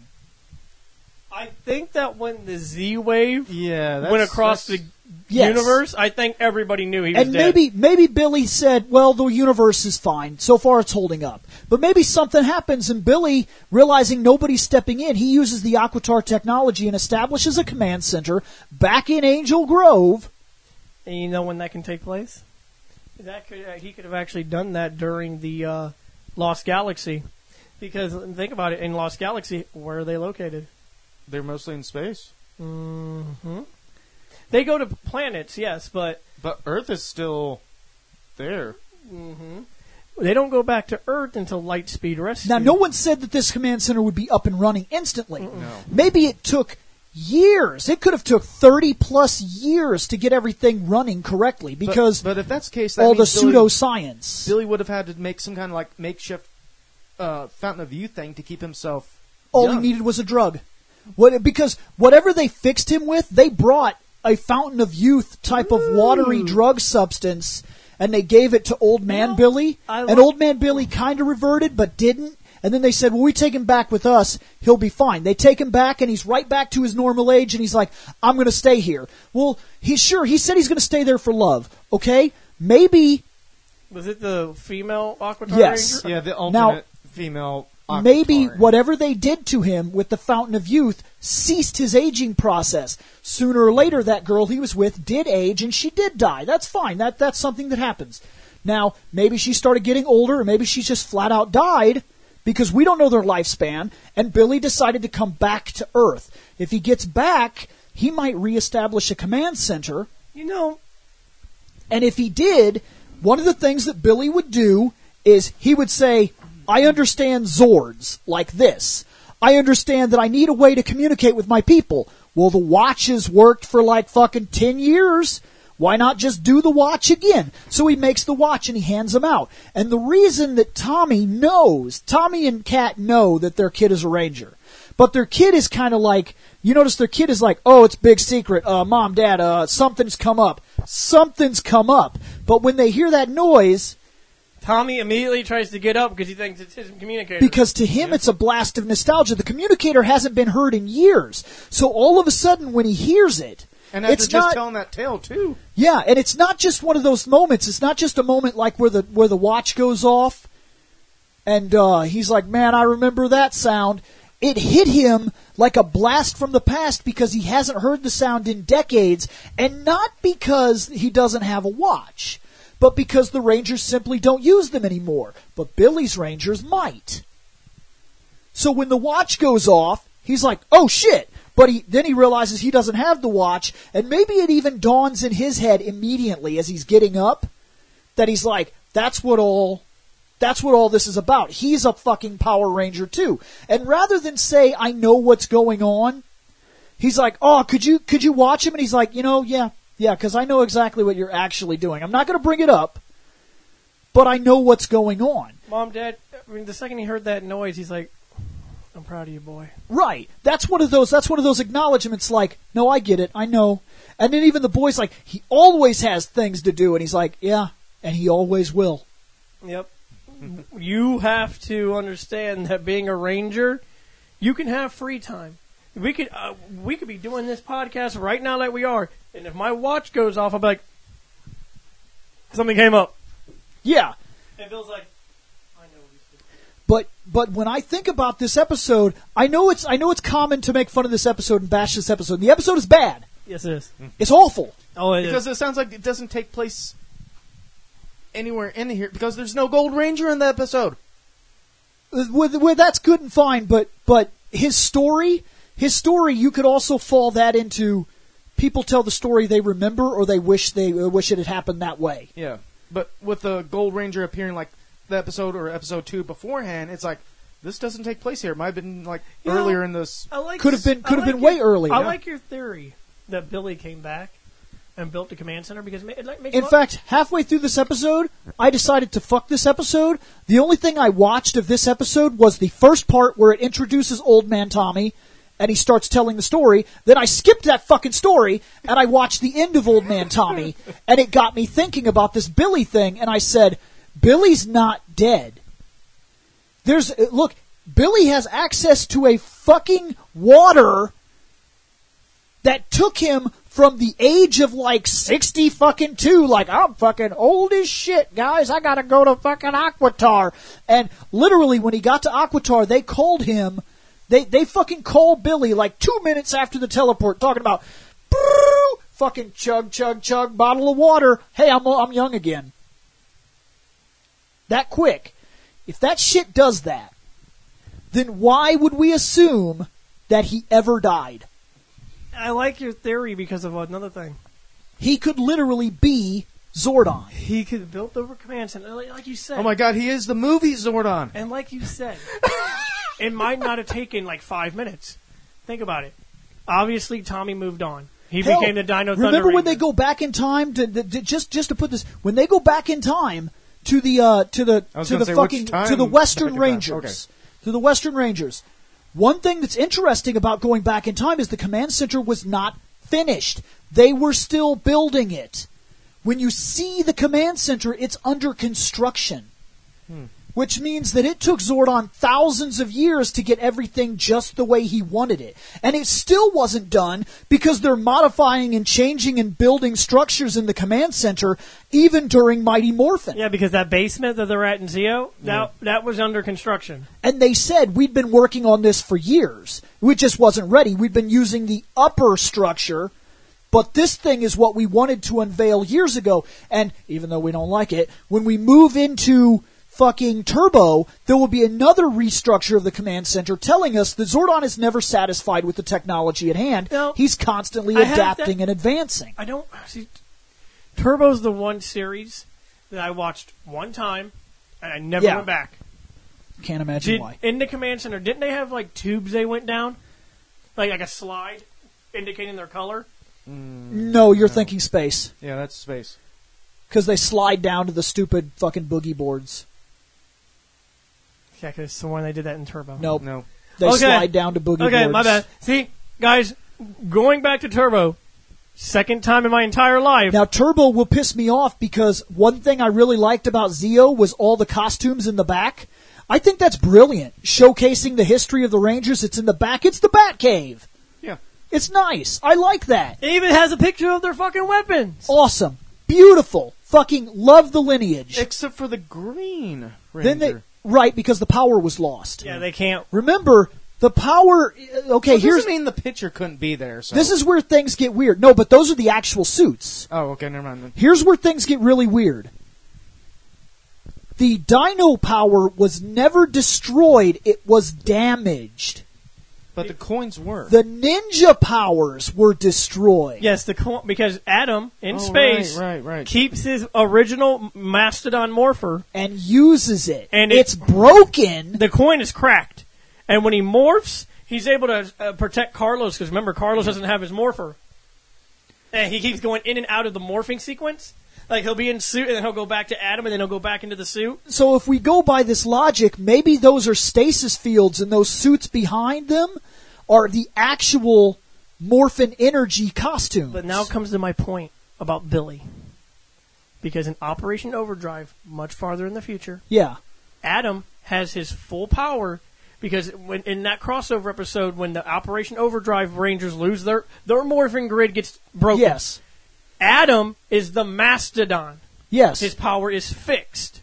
I think that when the Z wave Yeah, that's, went across that's, the Yes. universe, I think everybody knew he was And dead. maybe maybe Billy said, well, the universe is fine. So far it's holding up. But maybe something happens and Billy, realizing nobody's stepping in, he uses the Aquitar technology and establishes a command center back in Angel Grove. And you know when that can take place? That could uh, he could have actually done that during the uh, Lost Galaxy, because think about it, in Lost Galaxy, where are they located? they're mostly in space. Mm-hmm. They go to planets, yes, but But Earth is still there. mm-hmm. they don't go back to Earth until Lightspeed Rescue. Now, no one said that this command center would be up and running instantly. No. Maybe it took years. It could have took thirty plus years to get everything running correctly, But- because but, if that's the case, that all the means Billy, pseudoscience. Billy would have had to make some kind of like makeshift uh, Fountain of Youth thing to keep himself. All young. he needed was a drug. What, because whatever they fixed him with, they brought a Fountain of Youth type of watery drug substance, and they gave it to Old Man know, Billy. I And like- Old Man Billy kind of reverted, but didn't. And then they said, well, we take him back with us. He'll be fine. They take him back, and he's right back to his normal age, and he's like, I'm going to stay here. Well, he's sure. He said he's going to stay there for love. Okay? Maybe, Was it the female Aquitar Yes. Ranger? Yeah, the ultimate Now, female. maybe Aquitar. whatever they did to him with the Fountain of Youth ceased his aging process. Sooner or later, that girl he was with did age, and she did die. That's fine. That That's something that happens. Now, maybe she started getting older, or maybe she just flat out died, because we don't know their lifespan, and Billy decided to come back to Earth. If he gets back, he might reestablish a command center, You know, and if he did, one of the things that Billy would do is he would say, I understand Zords like this. I understand that I need a way to communicate with my people. Well, the watch has worked for like fucking ten years. Why not just do the watch again? So he makes the watch and he hands them out. And the reason that Tommy knows, Tommy and Kat know that their kid is a ranger. But their kid is kind of like, you notice their kid is like, oh, it's big secret. Uh, Mom, Dad, uh, something's come up. Something's come up. But when they hear that noise, Tommy immediately tries to get up because he thinks it's his communicator. because to him it's a blast of nostalgia. The communicator hasn't been heard in years. So all of a sudden when he hears it, And after it's just not, telling that tale, too. yeah, and it's not just one of those moments. It's not just a moment like where the where the watch goes off, and uh, he's like, man, I remember that sound. It hit him like a blast from the past because he hasn't heard the sound in decades, and not because he doesn't have a watch, but because the Rangers simply don't use them anymore. But Billy's Rangers might. So when the watch goes off, he's like, oh shit. But he, then he realizes he doesn't have the watch, and maybe it even dawns in his head immediately as he's getting up that he's like, that's what all, that's what all this is about. He's a fucking Power Ranger too. And rather than say, I know what's going on, he's like, oh, could you, could you watch him? And he's like, you know, yeah, yeah, because I know exactly what you're actually doing. I'm not going to bring it up, but I know what's going on. Mom, Dad, I mean, the second he heard that noise, he's like, I'm proud of you, boy. Right. That's one of those, that's one of those acknowledgments like, no, I get it. I know. And then even the boy's like, he always has things to do. And he's like, yeah, and he always will. Yep. You have to understand that being a ranger, you can have free time. We could, uh, we could be doing this podcast right now like we are. And if my watch goes off, I'll be like, something came up. Yeah. And Bill's like, But but when I think about this episode, I know it's I know it's common to make fun of this episode and bash this episode. The episode is bad. Yes, it is. It's awful. Oh, it Because is. it sounds like it doesn't take place anywhere in here, because there's no Gold Ranger in the episode. With, with, that's good and fine, but but his story, his story, you could also fall that into people tell the story they remember or they wish they uh, wish it had happened that way. Yeah. But with the Gold Ranger appearing like the episode or episode two beforehand, it's like, this doesn't take place here. It might have been like You earlier know, in this. I like Could have this- been could I have been like way your- earlier. I like your theory that Billy came back and built the command center because it like, makes In a lot- fact, halfway through this episode, I decided to fuck this episode. The only thing I watched of this episode was the first part where it introduces Old Man Tommy, and he starts telling the story. Then I skipped that fucking story, and I watched the end of Old Man Tommy, and it got me thinking about this Billy thing, and I said, Billy's not dead. There's, look, Billy has access to a fucking water that took him from the age of like sixty fucking two, like I'm fucking old as shit, guys. I gotta go to fucking Aquitar. And literally, when he got to Aquitar, they called him. They they fucking called Billy like two minutes after the teleport, talking about, "Brrr, fucking chug chug chug bottle of water. Hey, I'm I'm young again." That quick. If that shit does that, then why would we assume that he ever died? I like your theory because of another thing. He could literally be Zordon. He could have built the command center, like like you said. Oh my god, he is the movie Zordon. And like you said, it might not have taken like five minutes. Think about it. Obviously, Tommy moved on. He Hell, became the Dino Thunder remember when they Ranger. go back in time to, to, to just just to put this when they go back in time to the uh, to the I was to gonna the say, fucking which time to the Western back in time? Rangers to the Western Rangers. One thing that's interesting about going back in time is the command center was not finished. They were still building it. When you see the command center, it's under construction. Hmm. Which means that it took Zordon thousands of years to get everything just the way he wanted it. And it still wasn't done because they're modifying and changing and building structures in the command center even during Mighty Morphin. Yeah, because that basement that they're at in Zeo, that, that was under construction. And they said, we'd been working on this for years. We just wasn't ready. We'd been using the upper structure, but this thing is what we wanted to unveil years ago. And even though we don't like it, when we move into fucking Turbo, there will be another restructure of the command center telling us that Zordon is never satisfied with the technology at hand. No, He's constantly I have adapting that- and advancing. I don't see. Turbo's the one series that I watched one time, and I never Yeah. went back. Can't imagine Did, why. in the command center, didn't they have like tubes they went down, like like a slide indicating their color? No, you're thinking space. Yeah, that's space. Because they slide down to the stupid fucking boogie boards. Yeah, because someone they did that in Turbo. Nope. No. They Okay. slide down to boogie boards. Okay, my bad. See, guys, going back to Turbo, second time in my entire life. Now, Turbo will piss me off because one thing I really liked about Zeo was all the costumes in the back. I think that's brilliant. Showcasing the history of the Rangers. It's in the back. It's the Batcave. Yeah. It's nice. I like that. It even has a picture of their fucking weapons. Awesome. Beautiful. Fucking love the lineage. Except for the green Ranger. Then they, right, because the power was lost. Yeah, they can't. Remember, the power, okay, well, here's, doesn't mean the picture couldn't be there. So. this is where things get weird. No, but those are the actual suits. Oh, okay, never mind. Then. Here's where things get really weird. The Dino power was never destroyed, it was damaged. But the coins were. The ninja powers were destroyed. Yes, the co- because Adam in Oh, space right, right, right. keeps his original Mastodon morpher. And uses it. And it- it's broken. The coin is cracked, and when he morphs, he's able to uh, protect Carlos. Because remember, Carlos doesn't have his morpher, and he keeps going in and out of the morphing sequence. Like he'll be in suit, and then he'll go back to Adam, and then he'll go back into the suit. So if we go by this logic, maybe those are stasis fields and those suits behind them are the actual Morphin Energy costumes. But now comes to my point about Billy, because in Operation Overdrive, much farther in the future, Yeah. Adam has his full power. Because when in that crossover episode, when the Operation Overdrive Rangers lose their their morphing grid gets broken, Yes. Adam is the Mastodon. Yes. His power is fixed.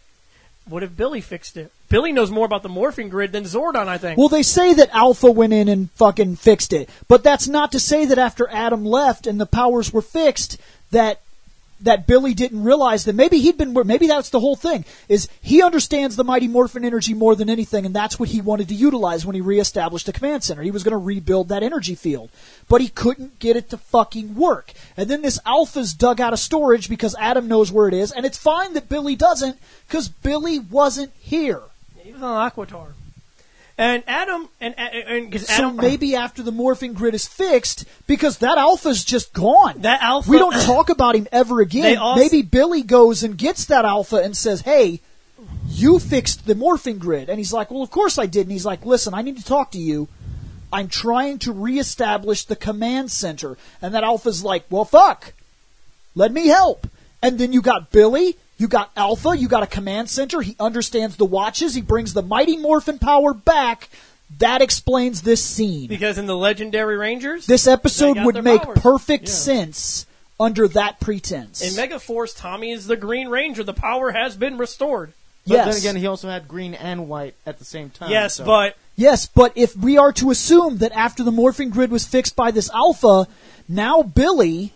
What if Billy fixed it? Billy knows more about the morphing grid than Zordon, I think. Well, they say that Alpha went in and fucking fixed it. But that's not to say that after Adam left and the powers were fixed, that that Billy didn't realize that maybe he'd been, maybe that's the whole thing, is he understands the Mighty Morphin Energy more than anything, and that's what he wanted to utilize when he reestablished the command center. He was going to rebuild that energy field. But he couldn't get it to fucking work. And then this Alpha's dug out of storage because Adam knows where it is, and it's fine that Billy doesn't, because Billy wasn't here. He was on Aquatar. And Adam, and, and, cause So Adam, maybe after the morphing grid is fixed, because that Alpha's just gone. that Alpha, We don't talk about him ever They again. also- Maybe Billy goes and gets that Alpha and says, hey, you fixed the morphing grid. And he's like, well, of course I did. And he's like, listen, I need to talk to you. I'm trying to reestablish the command center. And that Alpha's like, well, fuck. Let me help. And then you got Billy, you got Alpha, you got a command center. He understands the watches. He brings the Mighty Morphin power back. That explains this scene. because in the Legendary Rangers, This episode They got would their make powers. perfect Yeah. sense under that pretense. in Megaforce, Tommy is the Green Ranger. The power has been restored. But yes. then again, he also had green and white at the same time. yes, so. but Yes, but if we are to assume that after the morphing grid was fixed by this Alpha, now Billy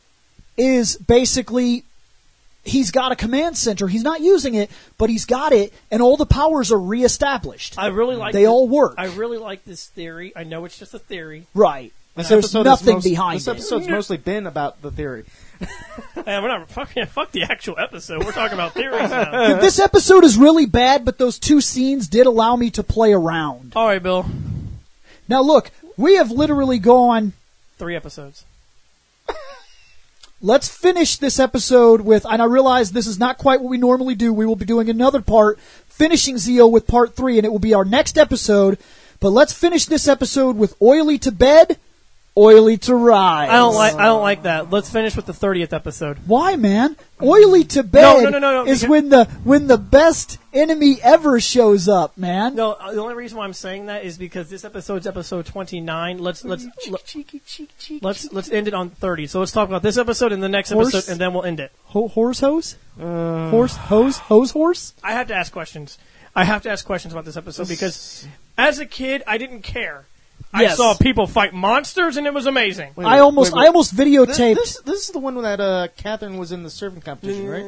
is basically, he's got a command center. He's not using it, but he's got it, and all the powers are reestablished. I really like. They this- all work. I really like this theory. I know it's just a theory. Right. This There's episode is nothing most- behind This it. episode's mostly been about the theory. And we're not fucking fuck the actual episode. We're talking about theories now. This episode is really bad, but those two scenes did allow me to play around. All right, Bill. Now look, we have literally gone... Three episodes. Let's finish this episode with, and I realize this is not quite what we normally do. We will be doing another part, finishing Zeo with part three, and it will be our next episode. But let's finish this episode with Oily to Bed, Oily to Rise. I don't like. I don't like that. Let's finish with the thirtieth episode. Why, man? Oily to Bed No, no, no, no, no, is because- when the when the best enemy ever shows up, man. No, uh, the only reason why I'm saying that is because this episode's episode twenty-nine. Let's let's let, cheeky, cheeky, cheeky. let's let's end it on thirty. So let's talk about this episode and the next Horse? episode, and then we'll end it. Ho- horse hose? Uh, Horse hose? Hose horse? I have to ask questions. I have to ask questions about this episode because as a kid, I didn't care. I Yes. saw people fight monsters, and it was amazing. wait, I wait, almost wait, wait. I almost This, videotaped. this, this is the one that uh, Catherine was in the surfing competition, right?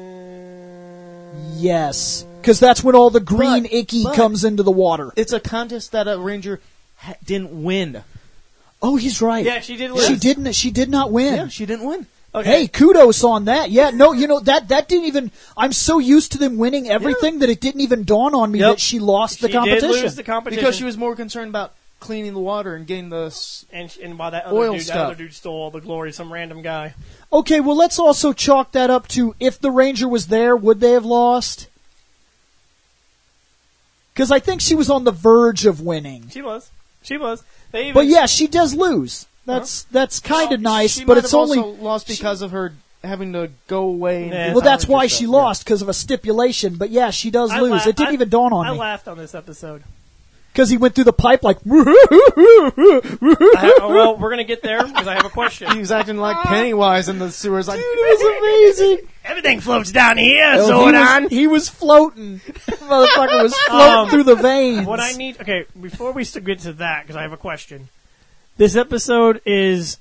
Yes, because that's when all the green But- icky but- comes into the water. It's a contest that a ranger ha- didn't win. Oh, he's right. Yeah, she did. She Lose. didn't. She did not win. Yeah, she didn't win. Okay. Hey, kudos on that. Yeah, no, you know, that, that didn't even, I'm so used to them winning everything Yeah. that it didn't even dawn on me Yep. that she lost the she competition. did lose the competition Because she was more concerned about cleaning the water and getting the... S- and and while that other oil dude, that stuff. other dude stole all the glory, some random guy. Okay, well, let's also chalk that up to if the Ranger was there, would they have lost? Because I think she was on the verge of winning. She was, she was. They even But yeah, she does lose. That's that's kind of nice, she but might it's have only... also lost because of her having to go away. And Yeah. do Well, that's college why and she stuff. lost, because of a stipulation. But yeah, she does I lose. laugh- it didn't I- even dawn on I me. laughed on this episode. Because he went through the pipe like... I have, oh, well, we're gonna get there because I have a question. He was acting like Pennywise in the sewers. Like, Dude, it was amazing. Everything floats down here, Oh, he, Zordon. was, he was floating. Motherfucker was floating Um, through the veins. What I need, okay, before we st- get to that, because I have a question. This episode is,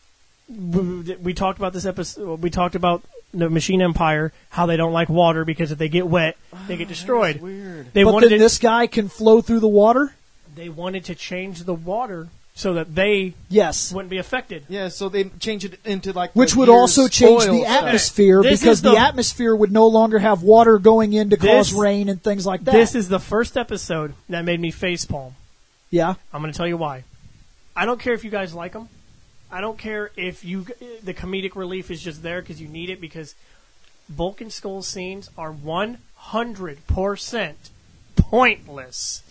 we we talked about this episode, we talked about the Machine Empire, how they don't like water because if they get wet, they get destroyed. That's weird. They but wanted then to, this guy can flow through the water? they wanted to change the water so that they Yes. wouldn't be affected. Yeah, so they change it into like Which the would year's also change oil the stuff. atmosphere This because is the, the- atmosphere would no longer have water going in to cause This- rain and things like that. This is the first episode that made me facepalm. yeah. I'm going to tell you why. I don't care if you guys like them. I don't care if you the comedic relief is just there because you need it, because Bulk and Skull scenes are one hundred percent pointless.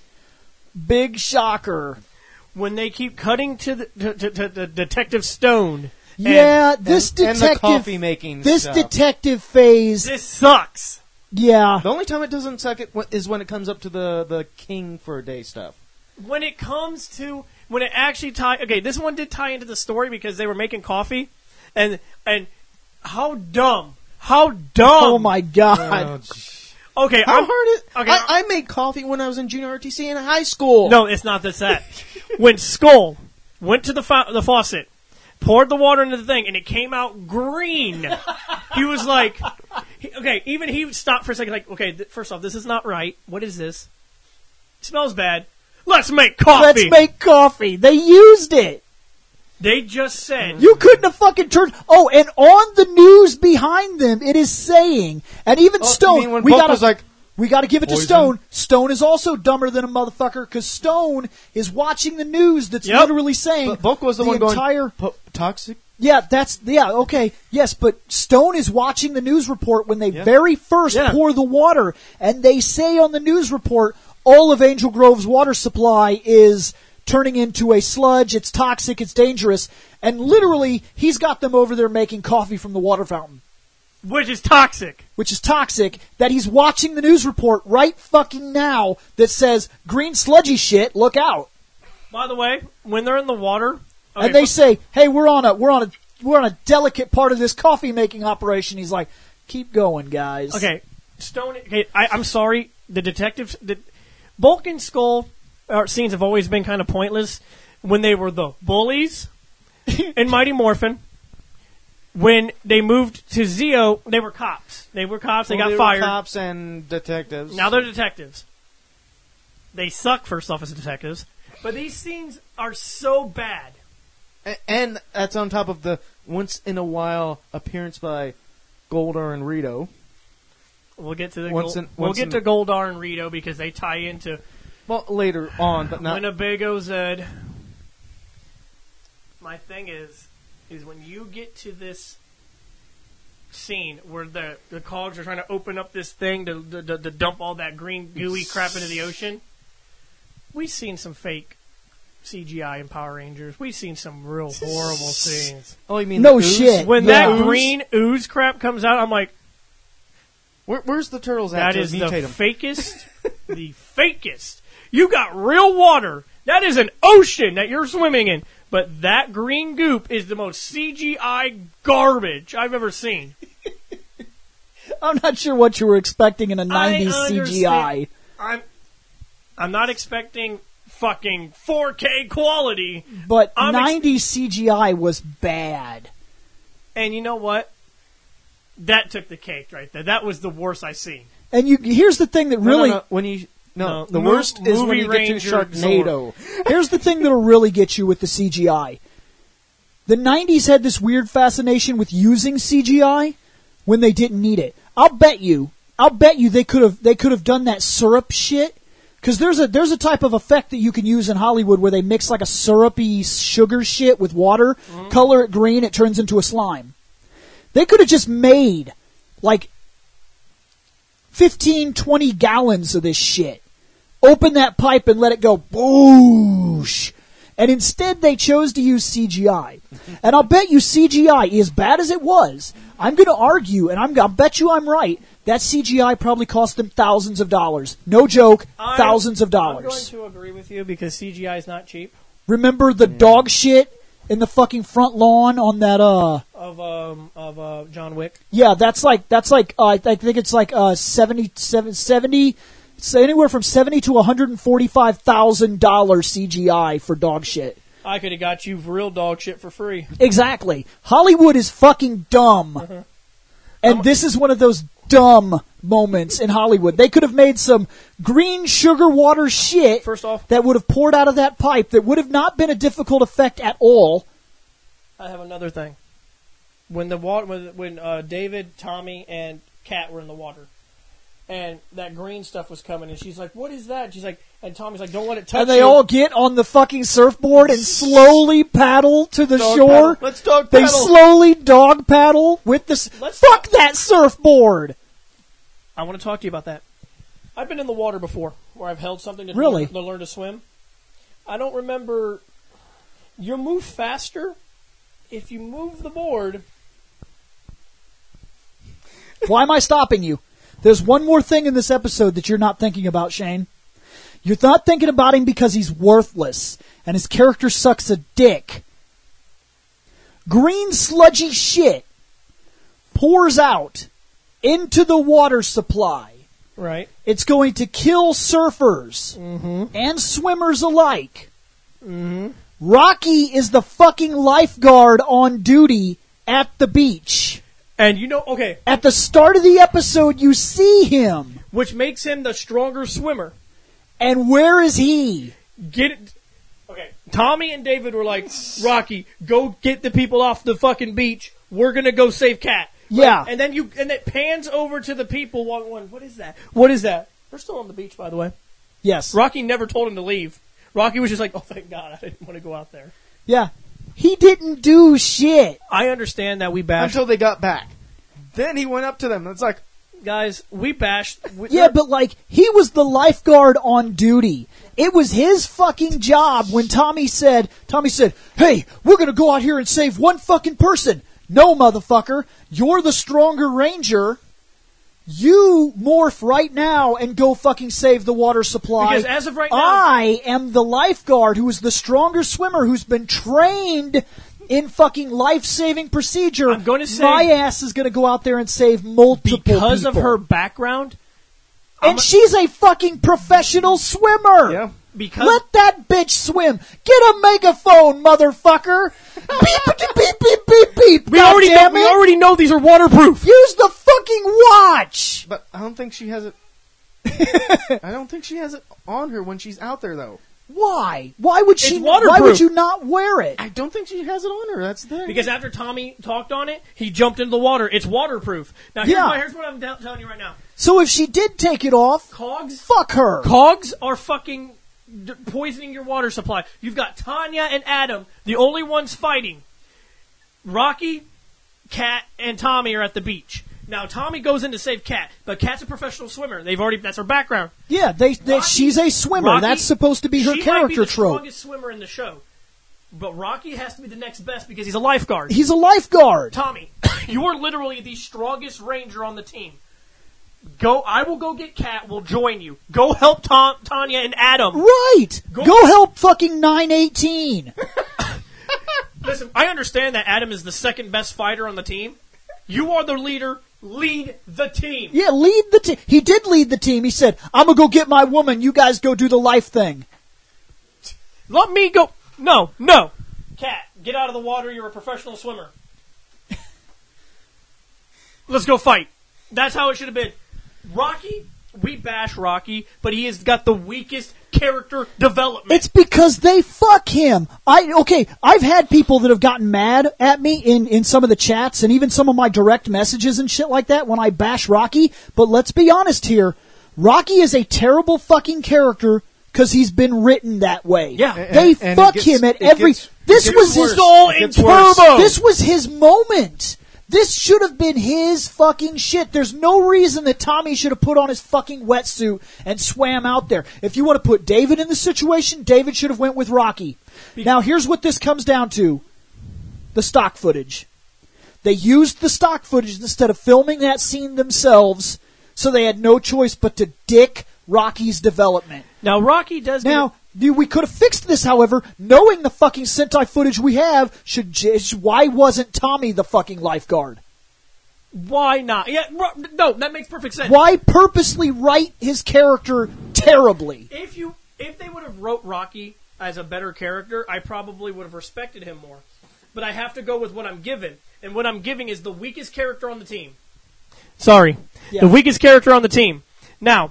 Big shocker. When they keep cutting to the to, to, to, to Detective Stone. Yeah, this and, and the detective coffee making this stuff. detective phase. This sucks. yeah. The only time it doesn't suck it is when it comes up to the, the king for a day stuff. When it comes to when it actually tie okay, this one did tie into the story because they were making coffee, and and how dumb, how dumb. Oh my god. Okay, I I'm heard it. Okay, I, I made coffee when I was in junior R T C in high school. No, it's not this that. When Skull went to the fa- the faucet, poured the water into the thing, and it came out green. He was like, he, okay, even he stopped for a second, like, okay, th- first off, this is not right. What is this? It smells bad. Let's make coffee. Let's make coffee. They used it. They just said, You couldn't have fucking turned. Oh, and on the news behind them, it is saying, and even Oh, you Stone, mean when we Bulk gotta, was like, we gotta give it to poison? Stone. Stone is also dumber than a motherfucker because Stone is watching the news that's Yep. literally saying but Bulk was the, the one entire. going, po- toxic? Yeah, that's yeah, okay, yes, but Stone is watching the news report when they Yeah. very first Yeah. pour the water, and they say on the news report all of Angel Grove's water supply is turning into a sludge. It's toxic. It's dangerous. And literally, he's got them over there making coffee from the water fountain, which is toxic. which is toxic, that he's watching the news report right fucking now that says, green sludgy shit, look out. By the way, when they're in the water, okay, And they say, hey, we're on a, we're on a, we're on a delicate part of this coffee making operation. He's like, keep going, guys. okay, Stone. Okay, I, I'm sorry. The detectives, the Bulk and Skull uh, scenes have always been kind of pointless. When they were the bullies in Mighty Morphin, when they moved to Zeo, they were cops. They were cops. They Well, got they were fired. cops and detectives. Now they're detectives. They suck, first off, as detectives. But these scenes are so bad. A- And that's on top of the once in a while appearance by Goldar and Rito. We'll get to the Once Gold, in- we'll once get in- to Goldar and Rito because they tie into Well, later on, but not. Winnebago Zed. My thing is, is when you get to this scene where the the cogs are trying to open up this thing to, to, to, to dump all that green gooey crap into the ocean. We've seen some fake C G I in Power Rangers. We've seen some real horrible scenes. Oh, you mean No the ooze? shit. When Yeah. that green ooze crap comes out, I'm like, Where, where's the turtles at that to is the mutate 'em? fakest, the fakest. You got real water. That is an ocean that you're swimming in. But that green goop is the most C G I garbage I've ever seen. I'm not sure what you were expecting in a nineties I C G I. understand. I'm, I'm not expecting fucking four K quality. But I'm ex- nineties C G I was bad. And you know what? That took the cake right there. That was the worst I've seen. And you here's the thing that No, no, really no, when you no, No, the mo- worst is when movie you get to Ranger Sharknado. Here's the thing that'll really get you with the C G I. The nineties had this weird fascination with using C G I when they didn't need it. I'll bet you, I'll bet you they could have they could have done that syrup shit. Because there's a there's a type of effect that you can use in Hollywood where they mix like a syrupy sugar shit with water, mm-hmm. color it green, it turns into a slime. They could have just made like fifteen, twenty gallons of this shit. Open that pipe and let it go boosh. And instead they chose to use C G I. And I'll bet you C G I, as bad as it was, I'm going to argue, and I'm, I'll bet you I'm right, that C G I probably cost them thousands of dollars. No joke, I'm, thousands of dollars. I'm going to agree with you because C G I is not cheap. Remember the yeah. dog shit in the fucking front lawn on that, uh... Of, um, of, uh, John Wick? Yeah, that's like, that's like, uh, I think it's like, uh, seventy, seventy, so anywhere from seventy to one hundred forty-five thousand dollars C G I for dog shit. I could have got you real dog shit for free. Exactly. Hollywood is fucking dumb. Uh-huh. And um, this is one of those dumb moments in Hollywood. They could have made some green sugar water shit First off, that would have poured out of that pipe that would have not been a difficult effect at all. I have another thing. When the water, when, when uh, David, Tommy, and Kat were in the water, and that green stuff was coming, and she's like, "What is that?" And she's like, and Tommy's like, "Don't let it touch you." And they you. all get on the fucking surfboard and slowly paddle to the dog shore. Paddle. Let's dog paddle. They slowly dog paddle with the. Let's fuck talk. That surfboard. I want to talk to you about that. I've been in the water before, where I've held something to, really? learn, to learn to swim. I don't remember. You move faster if you move the board. Why am I stopping you? There's one more thing in this episode that you're not thinking about, Shane. You're not thinking about him because he's worthless and his character sucks a dick. Green sludgy shit pours out into the water supply. Right. It's going to kill surfers mm-hmm. and swimmers alike. Mm-hmm. Rocky is the fucking lifeguard on duty at the beach. And you know, okay. At the start of the episode, you see him. Which makes him the stronger swimmer. And where is he? Get it. Okay. Tommy and David were like, Rocky, go get the people off the fucking beach. We're going to go save Kat. Yeah. Right? And then you, and it pans over to the people. One, one, what is that? What is that? They're still on the beach, by the way. Yes. Rocky never told him to leave. Rocky was just like, oh, thank God, I didn't want to go out there. Yeah. He didn't do shit. I understand that we bashed. Until they got back. Then he went up to them. It's like, guys, we bashed. We, yeah, but like, he was the lifeguard on duty. It was his fucking job when Tommy said, Tommy said, hey, we're going to go out here and save one fucking person. No, motherfucker. You're the stronger ranger. You morph right now and go fucking save the water supply. Because as of right now, I am the lifeguard who is the stronger swimmer who's been trained in fucking life-saving procedure. I'm going to say my ass is going to go out there and save multiple because people. of her background. And I'm she's a fucking professional swimmer. Yeah. Because let that bitch swim. Get a megaphone, motherfucker. Beep, beep, beep, beep, beep, beep. We God already know, damn we it. already know these are waterproof. Use the fucking watch. But I don't think she has it. I don't think she has it on her when she's out there, though. Why? Why would she? It's waterproof. Why would you not wear it? I don't think she has it on her. That's the thing. Because after Tommy talked on it, he jumped into the water. It's waterproof. Now here's, Yeah. what, here's what I'm t- telling you right now. So if she did take it off, Cogs, fuck her. Cogs are fucking d- poisoning your water supply. You've got Tanya and Adam, the only ones fighting. Rocky, Kat, and Tommy are at the beach. Now Tommy goes in to save Kat, but Kat's a professional swimmer. They've already that's her background. Yeah, they, they Rocky, she's a swimmer. Rocky, That's supposed to be her she character might be the trope. strongest swimmer in the show, but Rocky has to be the next best because he's a lifeguard. He's a lifeguard. Tommy, you are literally the strongest ranger on the team. Go, I will go get Kat. We'll join you. Go help Tom, Tanya and Adam. Right. Go, Go help fucking nine eighteen. Listen, I understand that Adam is the second best fighter on the team. You are the leader. Lead the team. Yeah, lead the team. He did lead the team. He said, I'm going to go get my woman. You guys go do the life thing. Let me go. No, no. Kat, get out of the water. You're a professional swimmer. Let's go fight. That's how it should have been. Rocky we bash Rocky, but he has got the weakest character development. It's because they fuck him. I okay. I've had people that have gotten mad at me in, in some of the chats and even some of my direct messages and shit like that when I bash Rocky. But let's be honest here. Rocky is a terrible fucking character because he's been written that way. Yeah. They And- and fuck it gets- him at it every. gets- this it was gets his worse. all It in gets worse. turbo. This was his moment. This should have been his fucking shit. There's no reason that Tommy should have put on his fucking wetsuit and swam out there. If you want to put David in the situation, David should have went with Rocky. Now, here's what this comes down to. The stock footage. They used the stock footage instead of filming that scene themselves, so they had no choice but to dick Rocky's development. Now, Rocky does... Now, we could have fixed this, however, knowing the fucking Sentai footage we have. Should j- why wasn't Tommy the fucking lifeguard? Why not? Yeah, ro- no, that makes perfect sense. Why purposely write his character terribly? If you, if they would have wrote Rocky as a better character, I probably would have respected him more. But I have to go with what I'm given, and what I'm giving is the weakest character on the team. Sorry, Yeah. the weakest character on the team. Now,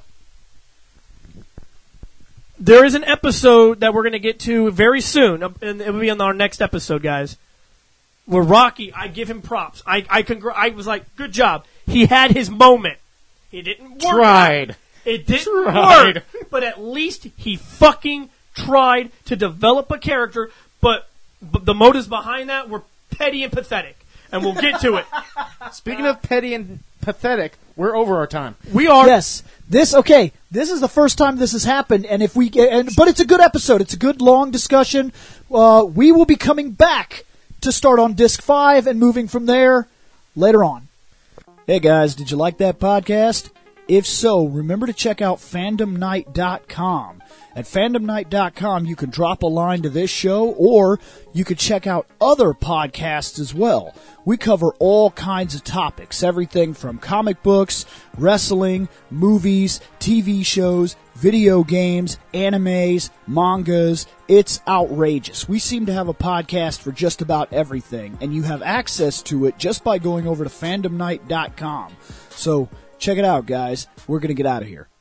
there is an episode that we're going to get to very soon, and it will be on our next episode, guys. Where Rocky, I give him props. I I, congr- I was like, good job. He had his moment. He didn't work. Tried. It didn't Tried. work. But at least he fucking tried to develop a character. But, but the motives behind that were petty and pathetic. And we'll get to it. Speaking of petty and pathetic, we're over our time. We are. Yes, this okay. This is the first time this has happened, and if we and but it's a good episode. It's a good long discussion. Uh, we will be coming back to start on disc five and moving from there later on. Hey guys, did you like that podcast? If so, remember to check out fandom night dot com. At fandom night dot com, you can drop a line to this show, or you could check out other podcasts as well. We cover all kinds of topics, everything from comic books, wrestling, movies, T V shows, video games, animes, mangas. It's outrageous. We seem to have a podcast for just about everything, and you have access to it just by going over to fandom night dot com. So, check it out, guys. We're going to get out of here.